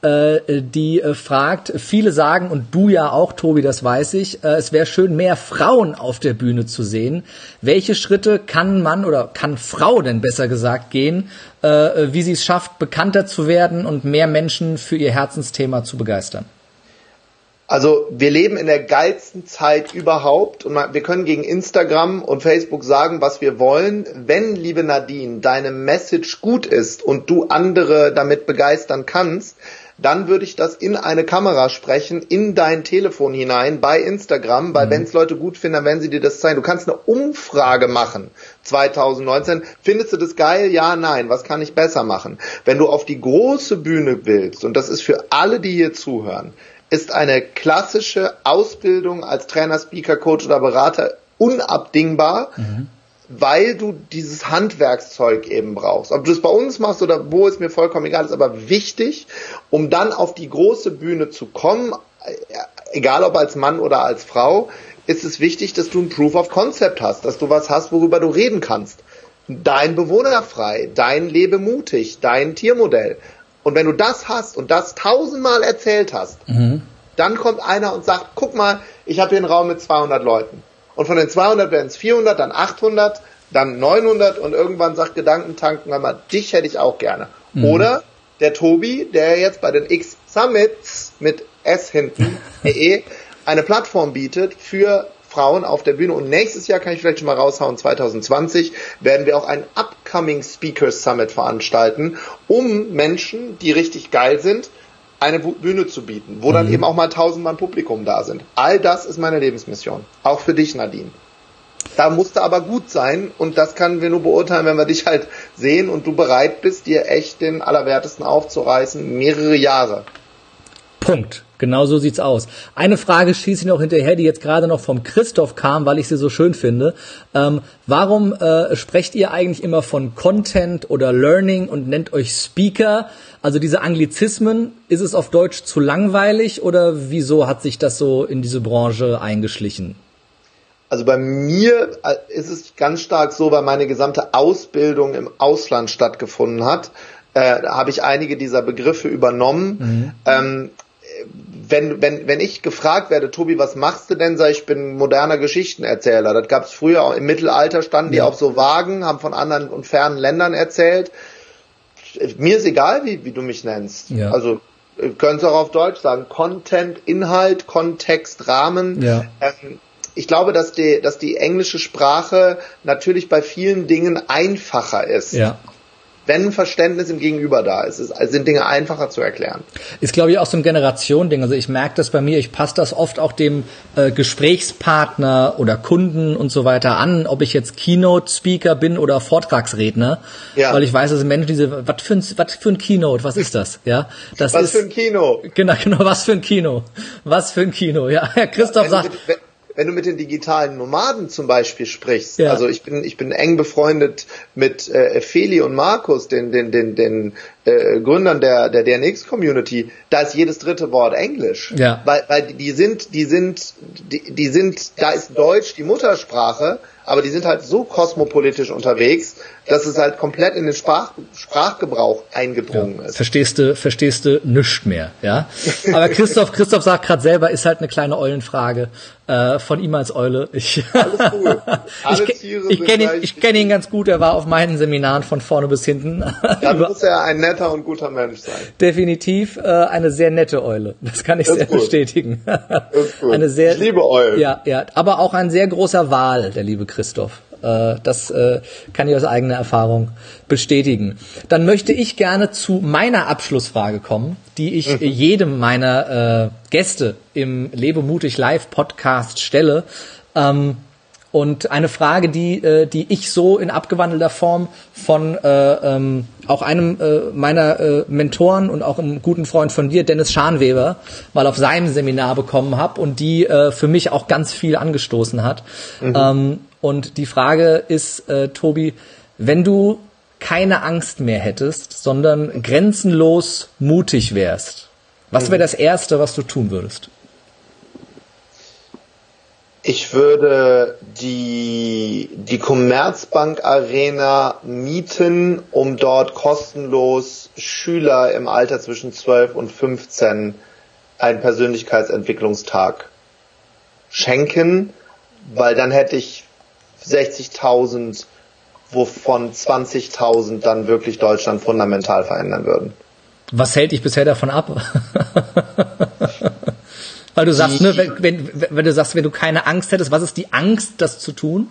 die fragt, viele sagen, und du ja auch, Tobi, das weiß ich, es wäre schön, mehr Frauen auf der Bühne zu sehen. Welche Schritte kann man oder kann Frau denn besser gesagt gehen, wie sie es schafft, bekannter zu werden und mehr Menschen für ihr Herzensthema zu begeistern? Also wir leben in der geilsten Zeit überhaupt und wir können gegen Instagram und Facebook sagen, was wir wollen. Wenn, liebe Nadine, deine Message gut ist und du andere damit begeistern kannst, dann würde ich das in eine Kamera sprechen, in dein Telefon hinein, bei Instagram, weil wenn es Leute gut finden, dann werden sie dir das zeigen. Du kannst eine Umfrage machen, 2019. Findest du das geil? Ja, nein. Was kann ich besser machen? Wenn du auf die große Bühne willst, und das ist für alle, die hier zuhören, ist eine klassische Ausbildung als Trainer, Speaker, Coach oder Berater unabdingbar, weil du dieses Handwerkszeug eben brauchst. Ob du es bei uns machst oder wo, ist mir vollkommen egal, ist aber wichtig, um dann auf die große Bühne zu kommen, egal ob als Mann oder als Frau, ist es wichtig, dass du ein Proof of Concept hast, dass du was hast, worüber du reden kannst. Dein Bewohnerfrei, dein Lebemutig, dein Tiermodell. Und wenn du das hast und das 1000-mal erzählt hast, dann kommt einer und sagt, guck mal, ich habe hier einen Raum mit 200 Leuten. Und von den 200 werden es 400, dann 800, dann 900 und irgendwann sagt Gedankentanken, dich hätte ich auch gerne. Oder der Tobi, der jetzt bei den X-Summits mit S hinten, eine Plattform bietet für Frauen auf der Bühne. Und nächstes Jahr, kann ich vielleicht schon mal raushauen, 2020, werden wir auch einen Upcoming Speakers Summit veranstalten, um Menschen, die richtig geil sind, eine Bühne zu bieten, wo dann eben auch mal 1000 Mann Publikum da sind. All das ist meine Lebensmission. Auch für dich, Nadine. Da musst du aber gut sein und das können wir nur beurteilen, wenn wir dich halt sehen und du bereit bist, dir echt den Allerwertesten aufzureißen, mehrere Jahre. Punkt. Genau so sieht's aus. Eine Frage schieße ich noch hinterher, die jetzt gerade noch vom Christoph kam, weil ich sie so schön finde. Warum sprecht ihr eigentlich immer von Content oder Learning und nennt euch Speaker? Also diese Anglizismen, ist es auf Deutsch zu langweilig oder wieso hat sich das so in diese Branche eingeschlichen? Also bei mir ist es ganz stark so, weil meine gesamte Ausbildung im Ausland stattgefunden hat, habe ich einige dieser Begriffe übernommen. Wenn ich gefragt werde, Tobi, was machst du denn? Sag ich, bin moderner Geschichtenerzähler. Das gab es früher auch im Mittelalter, standen die auf so Wagen, haben von anderen und fernen Ländern erzählt. Mir ist egal, wie du mich nennst. Ja. Also können es auch auf Deutsch sagen. Content, Inhalt, Kontext, Rahmen. Ja. Ich glaube, dass die englische Sprache natürlich bei vielen Dingen einfacher ist. Ja. Wenn ein Verständnis im Gegenüber da ist, sind Dinge einfacher zu erklären. Ist, glaube ich, auch so ein Generation-Ding. Also ich merke das bei mir, ich passe das oft auch dem Gesprächspartner oder Kunden und so weiter an, ob ich jetzt Keynote-Speaker bin oder Vortragsredner. Ja. Weil ich weiß, dass Menschen was für ein Keynote, was ist das? Ja, das was für ein Kino? Genau, was für ein Kino? Was für ein Kino, ja. Herr Christoph sagt... Wenn du mit den digitalen Nomaden zum Beispiel sprichst, ja. Also ich bin eng befreundet mit Feli und Markus, den Gründern der DNX-Community, da ist jedes dritte Wort Englisch. Ja. Weil die sind, da ist Deutsch die Muttersprache, aber die sind halt so kosmopolitisch unterwegs, dass es halt komplett in den Sprachgebrauch eingedrungen ist. Verstehst du nichts mehr, ja? Aber Christoph sagt gerade selber, ist halt eine kleine Eulenfrage. von ihm als Eule. Alles cool. Alle Tiere ich kenne ihn ganz gut, er war auf meinen Seminaren von vorne bis hinten. Dann muss er ein netter und guter Mensch sein. Definitiv eine sehr nette Eule, das kann ich sehr bestätigen. Ist gut. Ich liebe Eulen. Ja, aber auch ein sehr großer Wal, der liebe Christoph. Das kann ich aus eigener Erfahrung bestätigen. Dann möchte ich gerne zu meiner Abschlussfrage kommen, die ich jedem meiner Gäste im Lebe mutig Live Podcast stelle. Und eine Frage, die ich so in abgewandelter Form von auch einem meiner Mentoren und auch einem guten Freund von dir, Dennis Scharnweber, mal auf seinem Seminar bekommen habe und die für mich auch ganz viel angestoßen hat. Und die Frage ist, Tobi, wenn du keine Angst mehr hättest, sondern grenzenlos mutig wärst, was wäre das Erste, was du tun würdest? Ich würde die Commerzbank Arena mieten, um dort kostenlos Schüler im Alter zwischen 12 und 15 einen Persönlichkeitsentwicklungstag schenken, weil dann hätte ich 60.000, wovon 20.000 dann wirklich Deutschland fundamental verändern würden. Was hält dich bisher davon ab? Weil du sagst, ne, wenn du keine Angst hättest, was ist die Angst, das zu tun?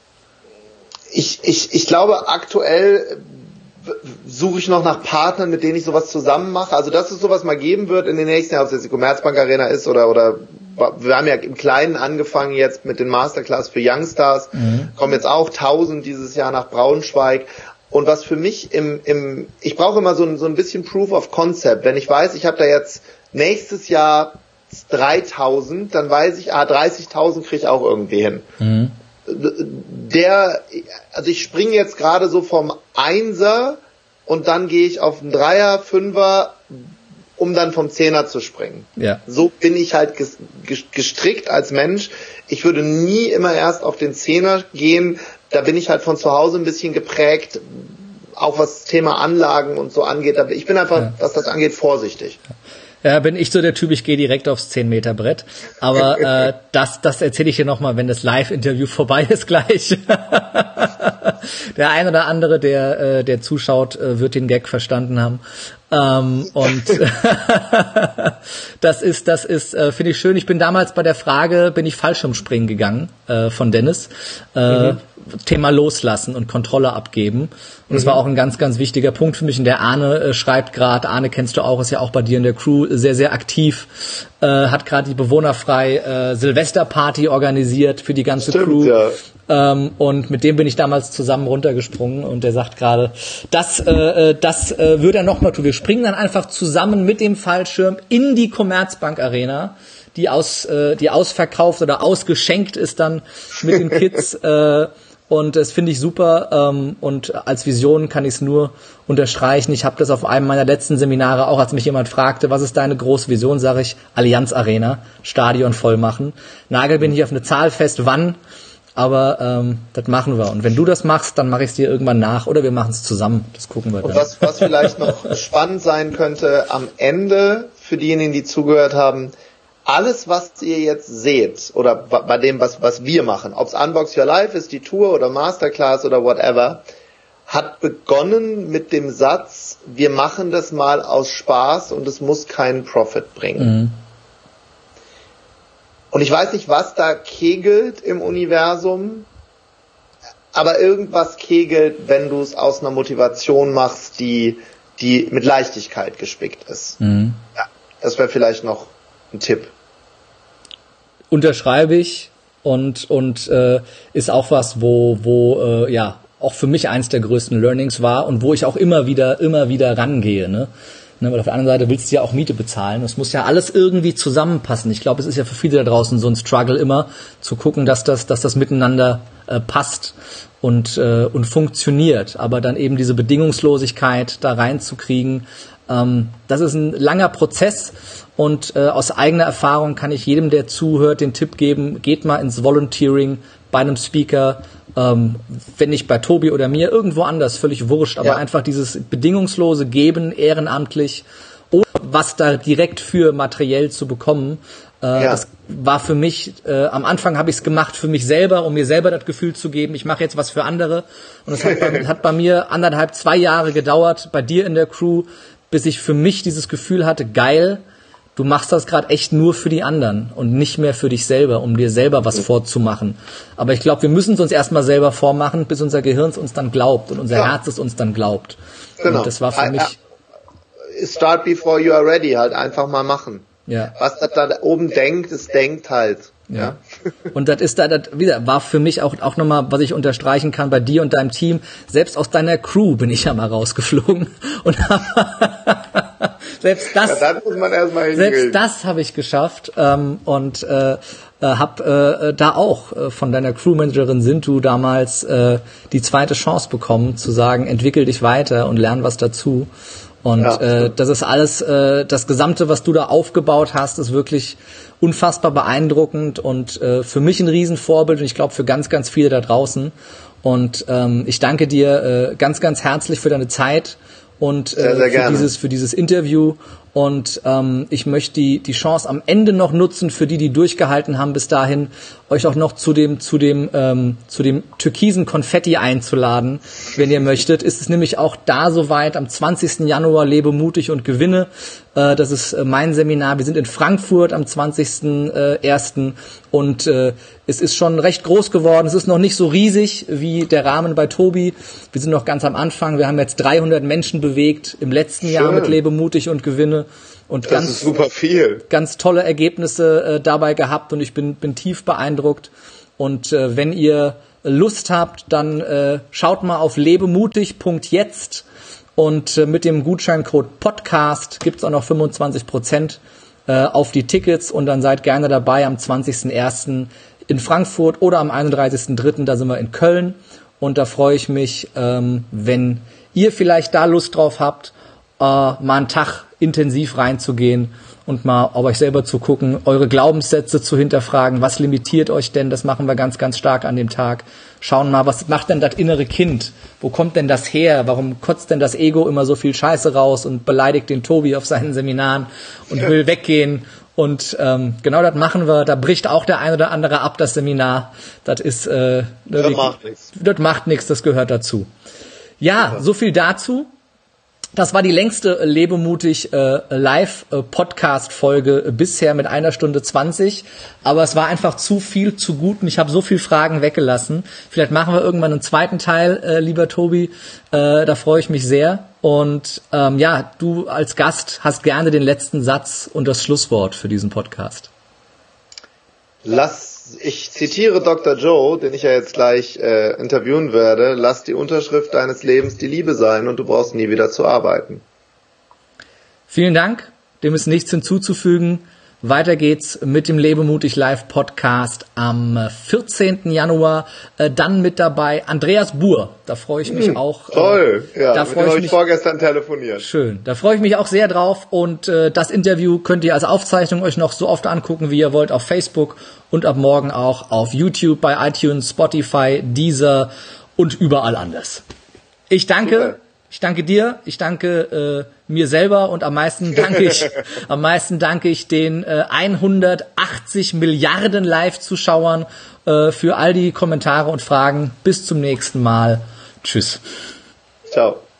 Ich glaube, aktuell suche ich noch nach Partnern, mit denen ich sowas zusammen mache. Also, dass es sowas mal geben wird in den nächsten Jahren, ob es jetzt die Commerzbank Arena ist oder wir haben ja im Kleinen angefangen jetzt mit den Masterclass für Youngstars, kommen jetzt auch 1000 dieses Jahr nach Braunschweig. Und was für mich ich brauche immer so ein bisschen Proof of Concept. Wenn ich weiß, ich habe da jetzt nächstes Jahr 3000, dann weiß ich, 30.000 kriege ich auch irgendwie hin. Also ich springe jetzt gerade so vom Einser und dann gehe ich auf einen Dreier, Fünfer, um dann vom Zehner zu springen. Ja. So bin ich halt gestrickt als Mensch. Ich würde nie immer erst auf den Zehner gehen. Da bin ich halt von zu Hause ein bisschen geprägt, auch was das Thema Anlagen und so angeht. Ich bin einfach, was das angeht, vorsichtig. Ja, bin ich so der Typ, ich gehe direkt aufs 10-Meter-Brett. Aber das erzähle ich dir nochmal, wenn das Live-Interview vorbei ist gleich. Der ein oder andere, der zuschaut, wird den Gag verstanden haben. Und das ist, finde ich schön. Ich bin damals bei der Frage, bin ich Fallschirmspringen gegangen von Dennis. Thema Loslassen und Kontrolle abgeben. Und das war auch ein ganz, ganz wichtiger Punkt für mich. Und der Arne schreibt gerade, Arne kennst du auch, ist ja auch bei dir in der Crew sehr, sehr aktiv, hat gerade die bewohnerfrei Silvesterparty organisiert für die ganze Crew. Ja. Und mit dem bin ich damals zusammen runtergesprungen und der sagt gerade, das würde er nochmal tun. Wir springen dann einfach zusammen mit dem Fallschirm in die Commerzbank Arena, die ausverkauft oder ausgeschenkt ist dann mit den Kids. Und das finde ich super und als Vision kann ich es nur unterstreichen. Ich habe das auf einem meiner letzten Seminare auch, als mich jemand fragte, was ist deine große Vision, sage ich, Allianz Arena, Stadion voll machen. Nagel bin ich auf eine Zahl fest, wann, aber das machen wir. Und wenn du das machst, dann mache ich es dir irgendwann nach oder wir machen es zusammen. Das gucken wir dann. Und was vielleicht noch spannend sein könnte, am Ende, für diejenigen, die zugehört haben, alles, was ihr jetzt seht, oder bei dem, was wir machen, ob es Unbox Your Life ist, die Tour oder Masterclass oder whatever, hat begonnen mit dem Satz, wir machen das mal aus Spaß und es muss keinen Profit bringen. Und ich weiß nicht, was da kegelt im Universum, aber irgendwas kegelt, wenn du es aus einer Motivation machst, die mit Leichtigkeit gespickt ist. Ja, das wäre vielleicht noch ein Tipp. Unterschreibe ich und ist auch was, wo auch für mich eins der größten Learnings war und wo ich auch immer wieder rangehe, ne? Weil auf der anderen Seite willst du ja auch Miete bezahlen. Es muss ja alles irgendwie zusammenpassen. Ich glaube, es ist ja für viele da draußen so ein Struggle immer, zu gucken, dass das miteinander passt und funktioniert. Aber dann eben diese Bedingungslosigkeit da reinzukriegen, das ist ein langer Prozess und aus eigener Erfahrung kann ich jedem, der zuhört, den Tipp geben, geht mal ins Volunteering bei einem Speaker, wenn nicht bei Tobi oder mir, irgendwo anders, völlig wurscht, aber einfach dieses bedingungslose Geben, ehrenamtlich, ohne was da direkt für materiell zu bekommen, Das war für mich, am Anfang habe ich es gemacht für mich selber, um mir selber das Gefühl zu geben, ich mache jetzt was für andere. Und es hat bei mir 2 Jahre gedauert, bei dir in der Crew, bis ich für mich dieses Gefühl hatte, geil, du machst das gerade echt nur für die anderen und nicht mehr für dich selber, um dir selber was vorzumachen. Aber ich glaube, wir müssen es uns erstmal selber vormachen, bis unser Gehirn es uns dann glaubt und unser Herz es uns dann glaubt. Genau. Und das war für mich... Start before you are ready, halt einfach mal machen. Ja. Was das da oben denkt, es denkt halt. Ja. Und das ist war für mich auch nochmal, was ich unterstreichen kann bei dir und deinem Team. Selbst aus deiner Crew bin ich ja mal rausgeflogen und selbst das, ja, das muss man erstmal hinkriegen. Selbst das habe ich geschafft und habe da auch von deiner Crewmanagerin Sintu damals die zweite Chance bekommen, zu sagen, entwickel dich weiter und lern was dazu. Und das ist alles, das Gesamte, was du da aufgebaut hast, ist wirklich unfassbar beeindruckend und für mich ein Riesenvorbild und ich glaube für ganz, ganz viele da draußen. Und ich danke dir ganz, ganz herzlich für deine Zeit und für dieses Interview. Und ich möchte die Chance am Ende noch nutzen, für die durchgehalten haben bis dahin, euch auch noch zu dem türkisen Konfetti einzuladen, wenn ihr möchtet. Ist es nämlich auch da soweit, am 20. Januar Lebe mutig und gewinne. Das ist mein Seminar. Wir sind in Frankfurt am 20.01. Und es ist schon recht groß geworden. Es ist noch nicht so riesig wie der Rahmen bei Tobi. Wir sind noch ganz am Anfang. Wir haben jetzt 300 Menschen bewegt im letzten Jahr mit Lebe mutig und gewinne. Und das ist super viel. Ganz tolle Ergebnisse dabei gehabt und ich bin tief beeindruckt. Und wenn ihr Lust habt, dann schaut mal auf lebemutig.jetzt und mit dem Gutscheincode Podcast gibt's auch noch 25% auf die Tickets und dann seid gerne dabei am 20.01. in Frankfurt oder am 31.03. da sind wir in Köln und da freue ich mich, wenn ihr vielleicht da Lust drauf habt, mal einen Tag intensiv reinzugehen und mal auf euch selber zu gucken, eure Glaubenssätze zu hinterfragen, was limitiert euch denn, das machen wir ganz, ganz stark an dem Tag. Schauen mal, was macht denn das innere Kind, wo kommt denn das her, warum kotzt denn das Ego immer so viel Scheiße raus und beleidigt den Tobi auf seinen Seminaren und will weggehen und genau das machen wir, da bricht auch der ein oder andere ab, das Seminar, das ist, das macht nichts, das gehört dazu. Ja, so viel dazu. Das war die längste Lebemutig Live-Podcast-Folge bisher mit 1 Stunde 20. Aber es war einfach zu viel, zu gut und ich habe so viel Fragen weggelassen. Vielleicht machen wir irgendwann einen zweiten Teil, lieber Tobi. Da freue ich mich sehr. Und du als Gast hast gerne den letzten Satz und das Schlusswort für diesen Podcast. Ich zitiere Dr. Joe, den ich ja jetzt gleich interviewen werde, lass die Unterschrift deines Lebens die Liebe sein und du brauchst nie wieder zu arbeiten. Vielen Dank, dem ist nichts hinzuzufügen. Weiter geht's mit dem Lebemutig Live Podcast am 14. Januar. Dann mit dabei Andreas Buhr. Da freue ich mich auch. Toll, ja, da mit dem habe ich vorgestern telefoniert. Schön, da freue ich mich auch sehr drauf. Und das Interview könnt ihr als Aufzeichnung euch noch so oft angucken, wie ihr wollt, auf Facebook und ab morgen auch auf YouTube, bei iTunes, Spotify, Deezer und überall anders. Ich danke. Super. Ich danke dir, ich danke mir selber und am meisten danke ich den 180 Milliarden Live-Zuschauern für all die Kommentare und Fragen. Bis zum nächsten Mal. Tschüss. Ciao.